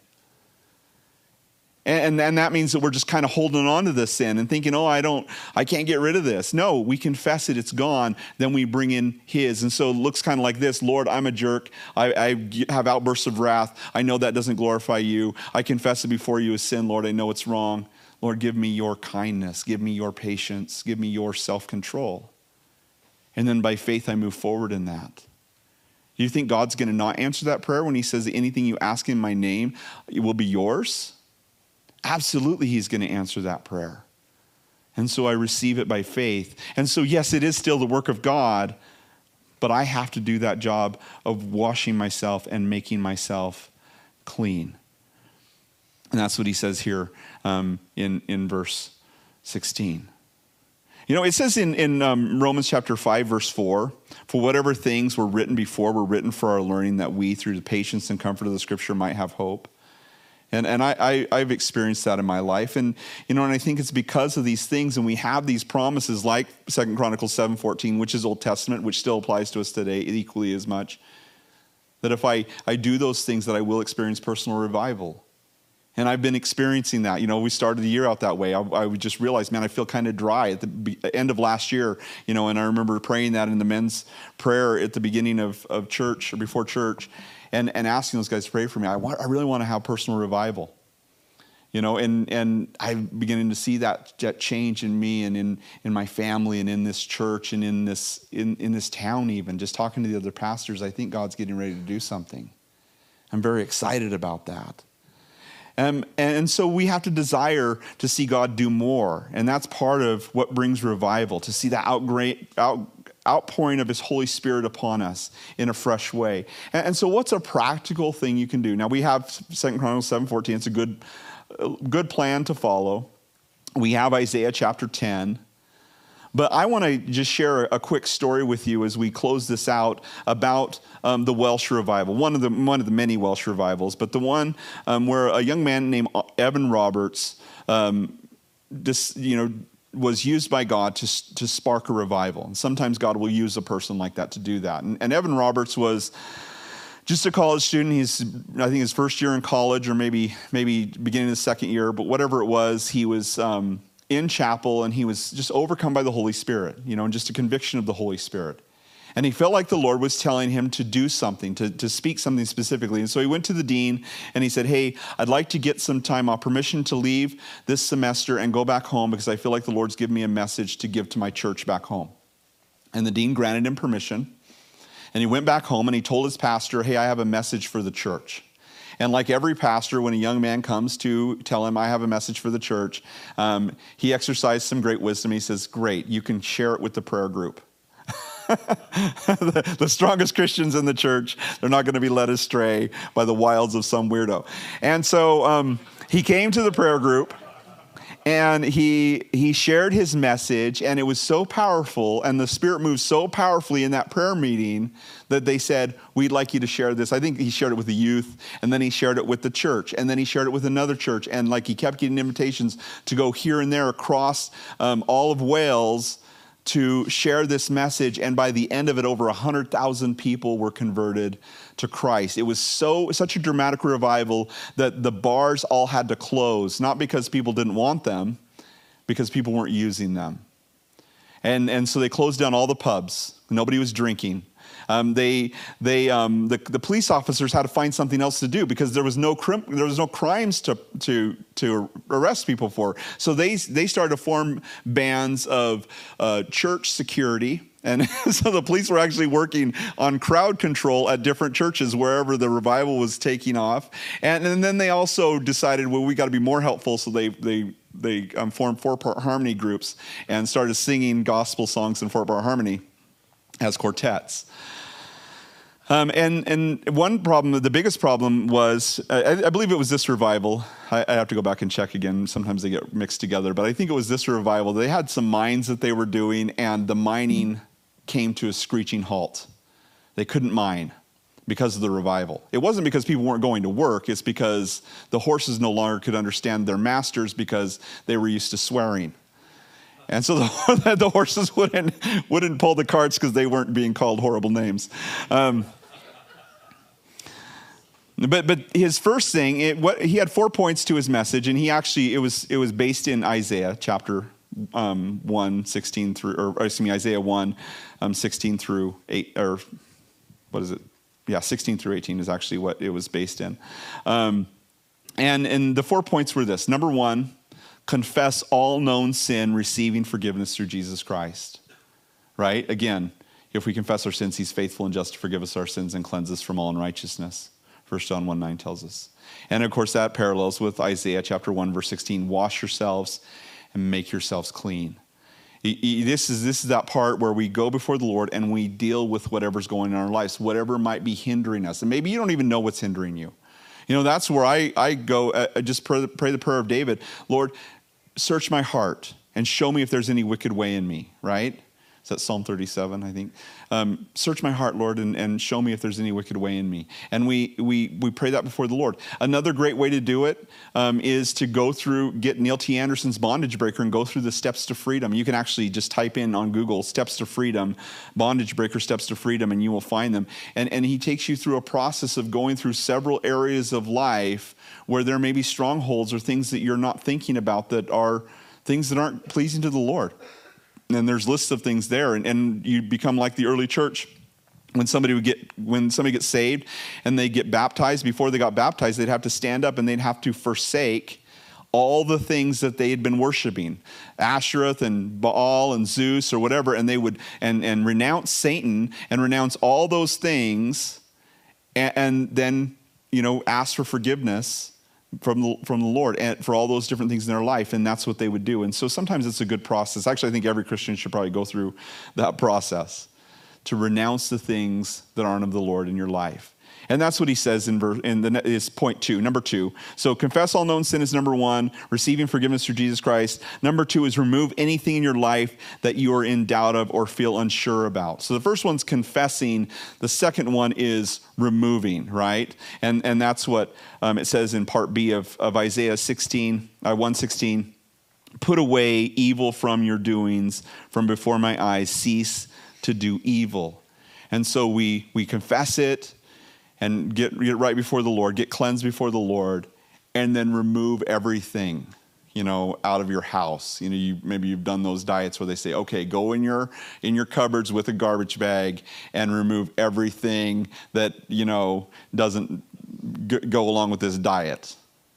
And, and that means that we're just kind of holding on to this sin and thinking, oh, I don't, I can't get rid of this. No, we confess it, it's gone. Then we bring in his. And so it looks kind of like this. Lord, I'm a jerk. I, I have outbursts of wrath. I know that doesn't glorify you. I confess it before you as sin, Lord. I know it's wrong. Lord, give me your kindness. Give me your patience. Give me your self-control. And then by faith, I move forward in that. Do you think God's going to not answer that prayer when he says anything you ask in my name, it will be yours? Absolutely, he's going to answer that prayer. And so I receive it by faith. And so, yes, it is still the work of God, but I have to do that job of washing myself and making myself clean. And that's what he says here um, in, in verse sixteen. You know, it says in, in um, Romans chapter five, verse four, for whatever things were written before were written for our learning, that we, through the patience and comfort of the scripture, might have hope. And and I, I, I've experienced that in my life. And, you know, and I think it's because of these things, and we have these promises like Second Chronicles seven fourteen, which is Old Testament, which still applies to us today equally as much, that if I, I do those things, that I will experience personal revival. And I've been experiencing that. You know, we started the year out that way. I, I would just realize, man, I feel kind of dry at the be- end of last year, you know, and I remember praying that in the men's prayer at the beginning of, of church or before church. And, and asking those guys to pray for me. I want, I really want to have personal revival, you know, and, and I'm beginning to see that, that change in me and in, in my family and in this church and in this, in, in this town even. Just talking to the other pastors, I think God's getting ready to do something. I'm very excited about that. Um, and so we have to desire to see God do more. And that's part of what brings revival, to see that outgra- out, outpouring of his Holy Spirit upon us in a fresh way. And, and so what's a practical thing you can do? Now we have Second Chronicles seven fourteen. It's a good, a good plan to follow. We have Isaiah chapter ten. But I want to just share a quick story with you as we close this out about um, the Welsh revival, one of the one of the many Welsh revivals, but the one um, where a young man named Evan Roberts, um, just, you know, was used by God to to spark a revival. And sometimes God will use a person like that to do that. And, and Evan Roberts was just a college student. He's, I think, his first year in college, or maybe maybe beginning of the second year, but whatever it was, he was Um, in chapel, and he was just overcome by the Holy Spirit, you know, and just a conviction of the Holy Spirit. And he felt like the Lord was telling him to do something, to, to speak something specifically. And so he went to the dean and he said, hey, I'd like to get some time off, permission to leave this semester and go back home because I feel like the Lord's given me a message to give to my church back home. And the dean granted him permission. And he went back home and he told his pastor, hey, I have a message for the church. And like every pastor, when a young man comes to tell him, I have a message for the church, um, he exercised some great wisdom. He says, great, you can share it with the prayer group. the, the strongest Christians in the church, they're not going to be led astray by the wilds of some weirdo. And so um, he came to the prayer group and he he shared his message, and it was so powerful, and the Spirit moved so powerfully in that prayer meeting that they said, we'd like you to share this. I think he shared it with the youth, and then he shared it with the church, and then he shared it with another church, and like he kept getting invitations to go here and there across um, all of Wales to share this message, and by the end of it, over one hundred thousand people were converted to Christ. It was so such a dramatic revival that the bars all had to close, not because people didn't want them, because people weren't using them. And, and so they closed down all the pubs. Nobody was drinking. Um, they, they, um, the, the police officers had to find something else to do because there was no crim- there was no crimes to, to, to arrest people for. So they, they started to form bands of uh, church security. And so the police were actually working on crowd control at different churches wherever the revival was taking off. And, and then they also decided, well, we got to be more helpful. So they, they, they um, formed four-part harmony groups and started singing gospel songs in four-part harmony as quartets. Um, and, and one problem, the biggest problem was, I, I believe it was this revival. I, I have to go back and check again. Sometimes they get mixed together. But I think it was this revival. They had some mines that they were doing, and the mining came to a screeching halt. They couldn't mine because of the revival. It wasn't because people weren't going to work. It's because the horses no longer could understand their masters because they were used to swearing. And so the, the horses wouldn't, wouldn't pull the carts because they weren't being called horrible names. Um, but but his first thing, it, what, he had four points to his message, and he actually, it was it was based in Isaiah chapter um, one, sixteen through, or excuse me, Isaiah one, um, sixteen through eight, or what is it? Yeah, sixteen through eighteen is actually what it was based in. Um, and, and the four points were this. Number one, confess all known sin, receiving forgiveness through Jesus Christ. Right? Again, if we confess our sins, he's faithful and just to forgive us our sins and cleanse us from all unrighteousness. First John one nine tells us. And of course, that parallels with Isaiah chapter one, verse sixteen. Wash yourselves and make yourselves clean. This is, this is that part where we go before the Lord and we deal with whatever's going on in our lives, whatever might be hindering us. And maybe you don't even know what's hindering you. You know, that's where I, I go, I just pray, pray the prayer of David. Lord, search my heart and show me if there's any wicked way in me, right? Is that Psalm thirty-seven, I think? Um, search my heart, Lord, and, and show me if there's any wicked way in me. And we we we pray that before the Lord. Another great way to do it um, is to go through, get Neil T. Anderson's Bondage Breaker and go through the steps to freedom. You can actually just type in on Google, steps to freedom, Bondage Breaker, steps to freedom, and you will find them. And, and he takes you through a process of going through several areas of life where there may be strongholds or things that you're not thinking about that are things that aren't pleasing to the Lord. And there's lists of things there, and, and you become like the early church. When somebody would get when somebody gets saved and they get baptized, before they got baptized, they'd have to stand up and they'd have to forsake all the things that they had been worshiping, Ashereth and Baal and Zeus or whatever, and they would and, and renounce Satan and renounce all those things, and, and then you know ask for forgiveness from the, from the Lord and for all those different things in their life, and that's what they would do. And so sometimes it's a good process. Actually, I think every Christian should probably go through that process to renounce the things that aren't of the Lord in your life. And that's what he says in, verse, in the, is point two, number two. So confess all known sin is number one, receiving forgiveness through Jesus Christ. Number two is remove anything in your life that you are in doubt of or feel unsure about. So the first one's confessing. The second one is removing, right? And and that's what um, it says in part B of, of Isaiah sixteen, uh, one sixteen. Put away evil from your doings, from before my eyes, cease to do evil. And so we we confess it, and get, get right before the Lord, get cleansed before the Lord, and then remove everything. you know, out of your house. You know, you, maybe you've done those diets where they say, okay, go in your in your cupboards with a garbage bag and remove everything that, you know, doesn't g- go along with this diet.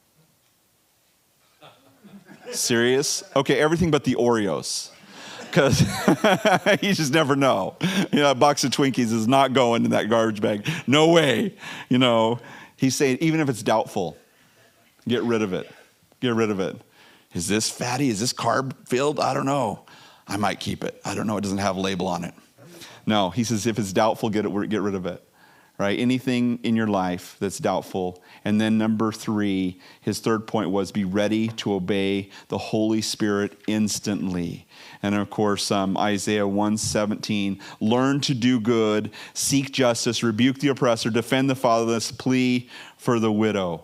Serious? Okay, everything but the Oreos. Because you just never know. You know, a box of Twinkies is not going in that garbage bag. No way. You know, he's saying, even if it's doubtful, get rid of it. Get rid of it. Is this fatty? Is this carb filled? I don't know. I might keep it. I don't know. It doesn't have a label on it. No, he says, if it's doubtful, get it, get rid of it. Right? Anything in your life that's doubtful. And then number three, his third point was be ready to obey the Holy Spirit instantly. And of course, um, Isaiah one seventeen, learn to do good, seek justice, rebuke the oppressor, defend the fatherless, plea for the widow.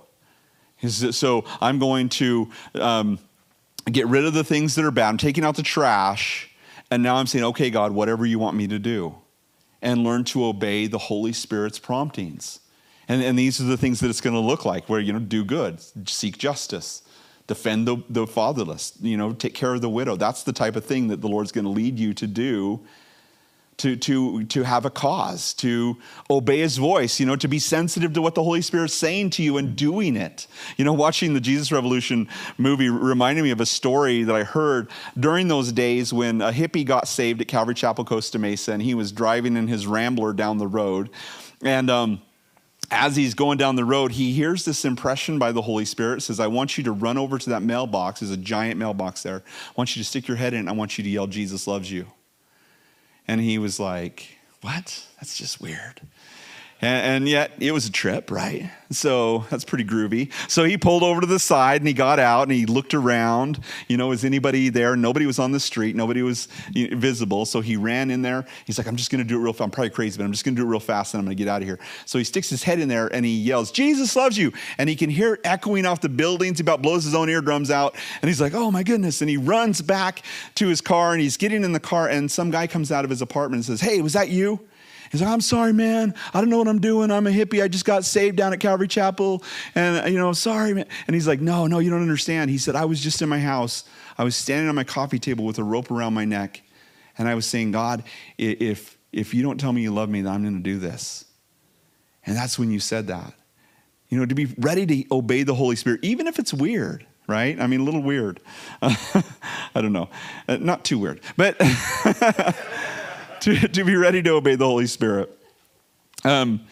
So I'm going to um, get rid of the things that are bad. I'm taking out the trash. And now I'm saying, okay, God, whatever you want me to do. And learn to obey the Holy Spirit's promptings. And, and these are the things that it's going to look like, where, you know, do good, seek justice, defend the, the fatherless, you know, take care of the widow. That's the type of thing that the Lord's going to lead you to do, to, to, to have a cause, to obey his voice, you know, to be sensitive to what the Holy Spirit's saying to you and doing it. You know, watching the Jesus Revolution movie reminded me of a story that I heard during those days when a hippie got saved at Calvary Chapel, Costa Mesa, and he was driving in his Rambler down the road. And um, as he's going down the road, he hears this impression by the Holy Spirit. It says, I want you to run over to that mailbox. There's a giant mailbox there. I want you to stick your head in. I want you to yell, Jesus loves you. And he was like, what? That's just weird. And, and yet it was a trip, right? So that's pretty groovy. So he pulled over to the side and he got out and he looked around. You know, is anybody there? Nobody was on the street. Nobody was visible. So he ran in there. He's like, I'm just going to do it real fast. I'm probably crazy, but I'm just going to do it real fast and I'm going to get out of here. So he sticks his head in there and he yells, Jesus loves you. And he can hear it echoing off the buildings. He about blows his own eardrums out. And he's like, oh my goodness. And he runs back to his car and he's getting in the car and some guy comes out of his apartment and says, hey, was that you? He's like, I'm sorry, man. I don't know what I'm doing. I'm a hippie. I just got saved down at Calvary Chapel. And, you know, sorry, man. And he's like, no, no, you don't understand. He said, I was just in my house. I was standing on my coffee table with a rope around my neck. And I was saying, God, if, if you don't tell me you love me, then I'm going to do this. And that's when you said that. You know, to be ready to obey the Holy Spirit, even if it's weird, right? I mean, a little weird. Uh, I don't know. Uh, not too weird. But... To, to be ready to obey the Holy Spirit. Um,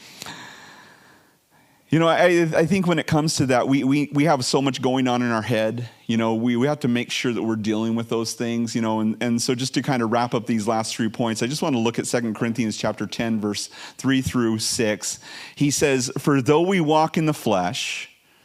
you know, I, I think when it comes to that, we, we, we have so much going on in our head. You know, we, we have to make sure that we're dealing with those things, you know, and, and so just to kind of wrap up these last three points, I just want to look at Second Corinthians chapter ten, verse three through six. He says, for though we walk in the flesh,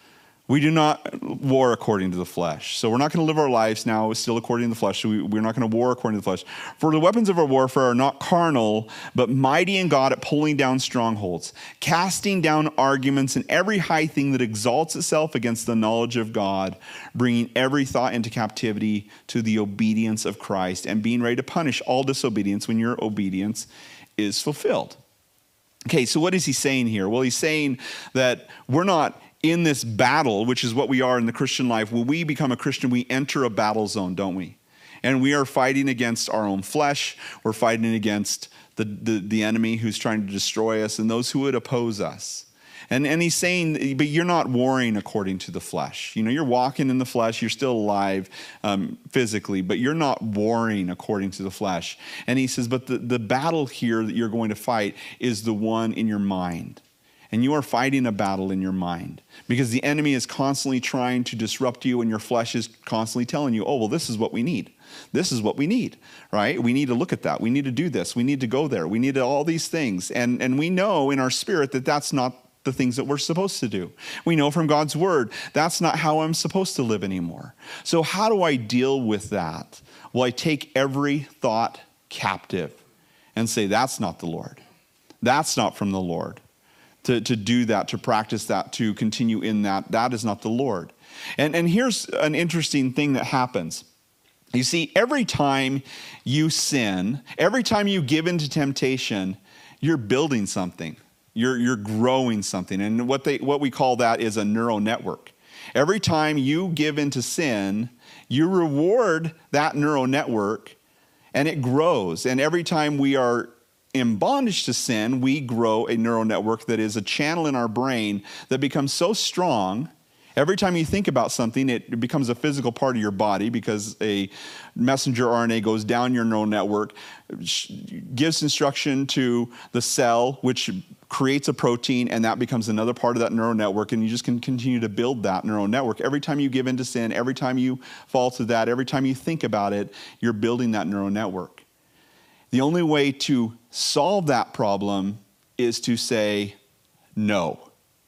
we do not war according to the flesh. So we're not going to live our lives now still according to the flesh. So we, we're not going to war according to the flesh. For the weapons of our warfare are not carnal, but mighty in God at pulling down strongholds, casting down arguments and every high thing that exalts itself against the knowledge of God, bringing every thought into captivity to the obedience of Christ, and being ready to punish all disobedience when your obedience is fulfilled. Okay, so what is he saying here? Well, he's saying that we're not in this battle, which is what we are in the Christian life. When we become a Christian, we enter a battle zone, don't we? And we are fighting against our own flesh. We're fighting against the, the, the enemy who's trying to destroy us and those who would oppose us. And, and he's saying, but you're not warring according to the flesh. You know, you're walking in the flesh. You're still alive um, physically, but you're not warring according to the flesh. And he says, but the, the battle here that you're going to fight is the one in your mind. And you are fighting a battle in your mind because the enemy is constantly trying to disrupt you and your flesh is constantly telling you, oh, well, this is what we need. This is what we need, right? We need to look at that. We need to do this. We need to go there. We need to, all these things. And, and we know in our spirit that that's not the things that we're supposed to do. We know from God's word, that's not how I'm supposed to live anymore. So how do I deal with that? Well, I take every thought captive and say, that's not the Lord. That's not from the Lord. To, to do that, to practice that, to continue in that, that is not the Lord. And, and here's an interesting thing that happens. You see, every time you sin, every time you give into temptation, you're building something. You're, you're growing something. And what, they, what we call that is a neural network. Every time you give into sin, You reward that neural network, and it grows. And every time we are in bondage to sin, we grow a neural network that is a channel in our brain that becomes so strong. Every time you think about something, it becomes a physical part of your body because a messenger R N A goes down your neural network, gives instruction to the cell, which creates a protein, and that becomes another part of that neural network, and you just can continue to build that neural network. Every time you give into sin, every time you fall to that, every time you think about it, you're building that neural network. The only way to solve that problem is to say, no.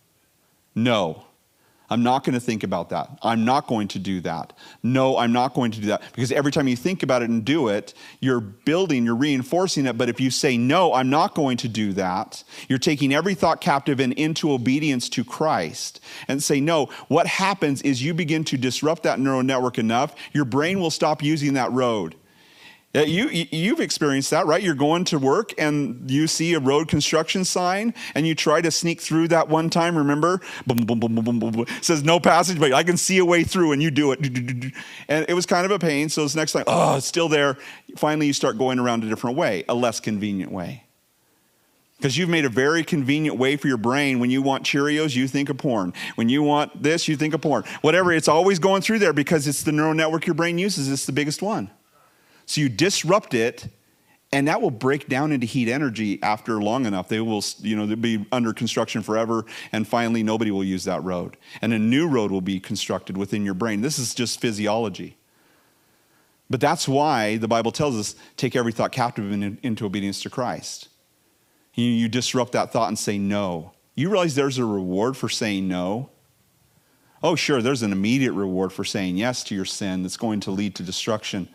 No. I'm not going to think about that. I'm not going to do that. No, I'm not going to do that. Because every time you think about it and do it, you're building, you're reinforcing it. But if you say, no, I'm not going to do that, you're taking every thought captive and into obedience to Christ and say, no, what happens is you begin to disrupt that neural network enough, your brain will stop using that road. You, you've experienced that, right? You're going to work and you see a road construction sign and you try to sneak through that one time, remember? Boom, boom, boom, boom, boom, boom. It says no passage, but I can see a way through, and you do it. And it was kind of a pain, so this next time, oh, it's still there. Finally, you start going around a different way, a less convenient way. Because you've made a very convenient way for your brain. When you want Cheerios, you think of porn. When you want this, you think of porn. Whatever, it's always going through there because it's the neural network your brain uses. It's the biggest one. So you disrupt it, and that will break down into heat energy after long enough. They will, you know, they'll be under construction forever, and finally nobody will use that road. And a new road will be constructed within your brain. This is just physiology. But that's why the Bible tells us, take every thought captive in, into obedience to Christ. You, you disrupt that thought and say no. You realize there's a reward for saying no? Oh, sure, there's an immediate reward for saying yes to your sin that's going to lead to destruction.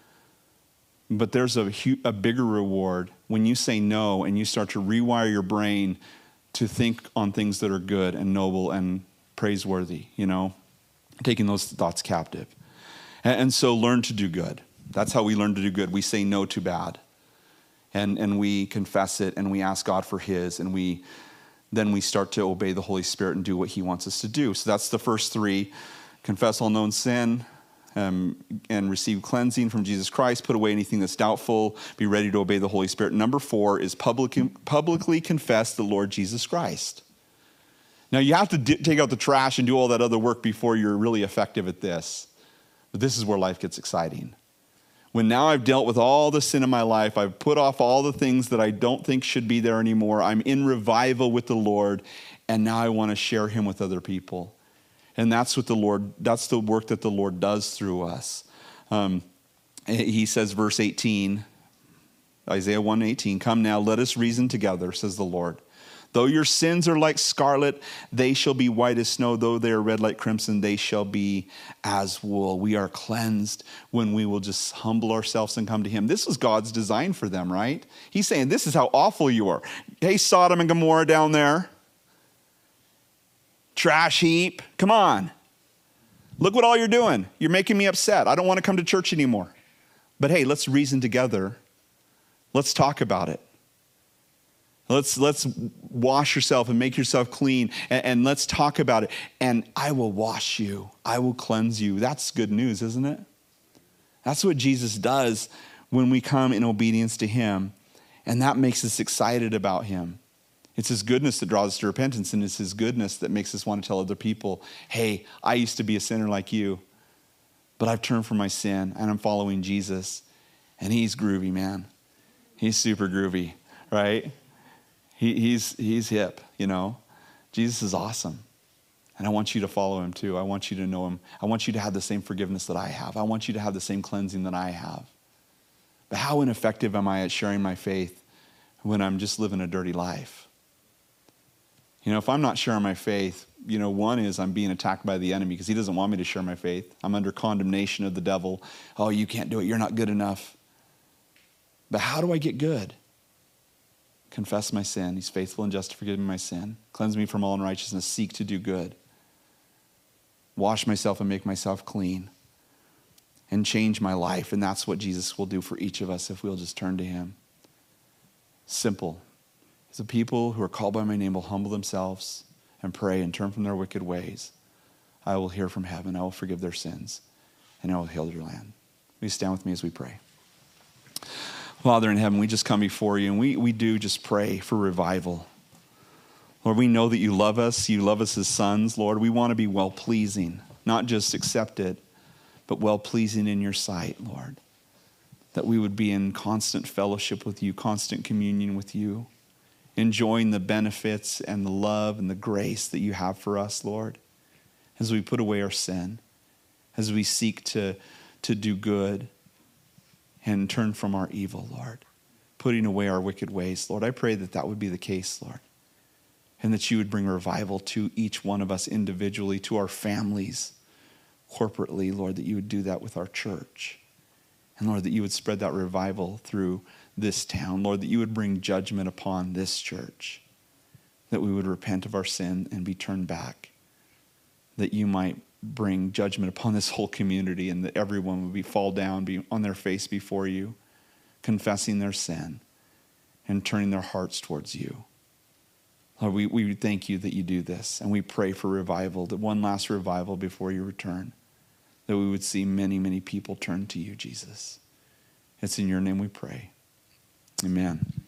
But there's a, a bigger reward when you say no and you start to rewire your brain to think on things that are good and noble and praiseworthy, you know, taking those thoughts captive. And, and so learn to do good. That's how we learn to do good. We say no to bad. And, and we confess it and we ask God for his, and we then we start to obey the Holy Spirit and do what he wants us to do. So that's the first three. Confess all known sin. Um, and receive cleansing from Jesus Christ, put away anything that's doubtful, be ready to obey the Holy Spirit. Number four is public, publicly confess the Lord Jesus Christ. Now, you have to d- take out the trash and do all that other work before you're really effective at this. But this is where life gets exciting. When now I've dealt with all the sin in my life, I've put off all the things that I don't think should be there anymore, I'm in revival with the Lord, and now I want to share him with other people. And that's what the Lord, that's the work that the Lord does through us. Um, he says, verse eighteen, Isaiah one eighteen, come now, let us reason together, says the Lord. Though your sins are like scarlet, they shall be white as snow. Though they are red like crimson, they shall be as wool. We are cleansed when we will just humble ourselves and come to him. This was God's design for them, right? He's saying, this is how awful you are. Hey, Sodom and Gomorrah down there. Trash heap. Come on. Look what all you're doing. You're making me upset. I don't want to come to church anymore. But hey, let's reason together. Let's talk about it. Let's, let's wash yourself and make yourself clean, and, and let's talk about it. And I will wash you. I will cleanse you. That's good news, isn't it? That's what Jesus does when we come in obedience to him. And that makes us excited about him. It's his goodness that draws us to repentance, and it's his goodness that makes us want to tell other people, hey, I used to be a sinner like you, but I've turned from my sin, and I'm following Jesus, and he's groovy, man. He's super groovy, right? He, he's, he's hip, you know. Jesus is awesome, and I want you to follow him too. I want you to know him. I want you to have the same forgiveness that I have. I want you to have the same cleansing that I have. But how ineffective am I at sharing my faith when I'm just living a dirty life? You know, if I'm not sharing my faith, you know, one is I'm being attacked by the enemy because he doesn't want me to share my faith. I'm under condemnation of the devil. Oh, you can't do it. You're not good enough. But how do I get good? Confess my sin. He's faithful and just to forgive me my sin. Cleanse me from all unrighteousness. Seek to do good. Wash myself and make myself clean. And change my life. And that's what Jesus will do for each of us if we'll just turn to him. Simple. The people who are called by my name will humble themselves and pray and turn from their wicked ways. I will hear from heaven. I will forgive their sins and it will heal your land. Will you stand with me as we pray? Father in heaven, we just come before you, and we, we do just pray for revival. Lord, we know that you love us. You love us as sons. Lord, we want to be well-pleasing, not just accepted, but well-pleasing in your sight, Lord. That we would be in constant fellowship with you, constant communion with you, enjoying the benefits and the love and the grace that you have for us, Lord, as we put away our sin, as we seek to, to do good and turn from our evil, Lord, putting away our wicked ways. Lord, I pray that that would be the case, Lord, and that you would bring revival to each one of us individually, to our families, corporately, Lord, that you would do that with our church. And Lord, that you would spread that revival through this town. Lord, that you would bring judgment upon this church, that we would repent of our sin and be turned back, that you might bring judgment upon this whole community, and that everyone would be fall down, be on their face before you, confessing their sin and turning their hearts towards you. Lord, we, we thank you that you do this, and we pray for revival, that one last revival before you return, that we would see many, many people turn to you, Jesus. It's in your name we pray. Amen.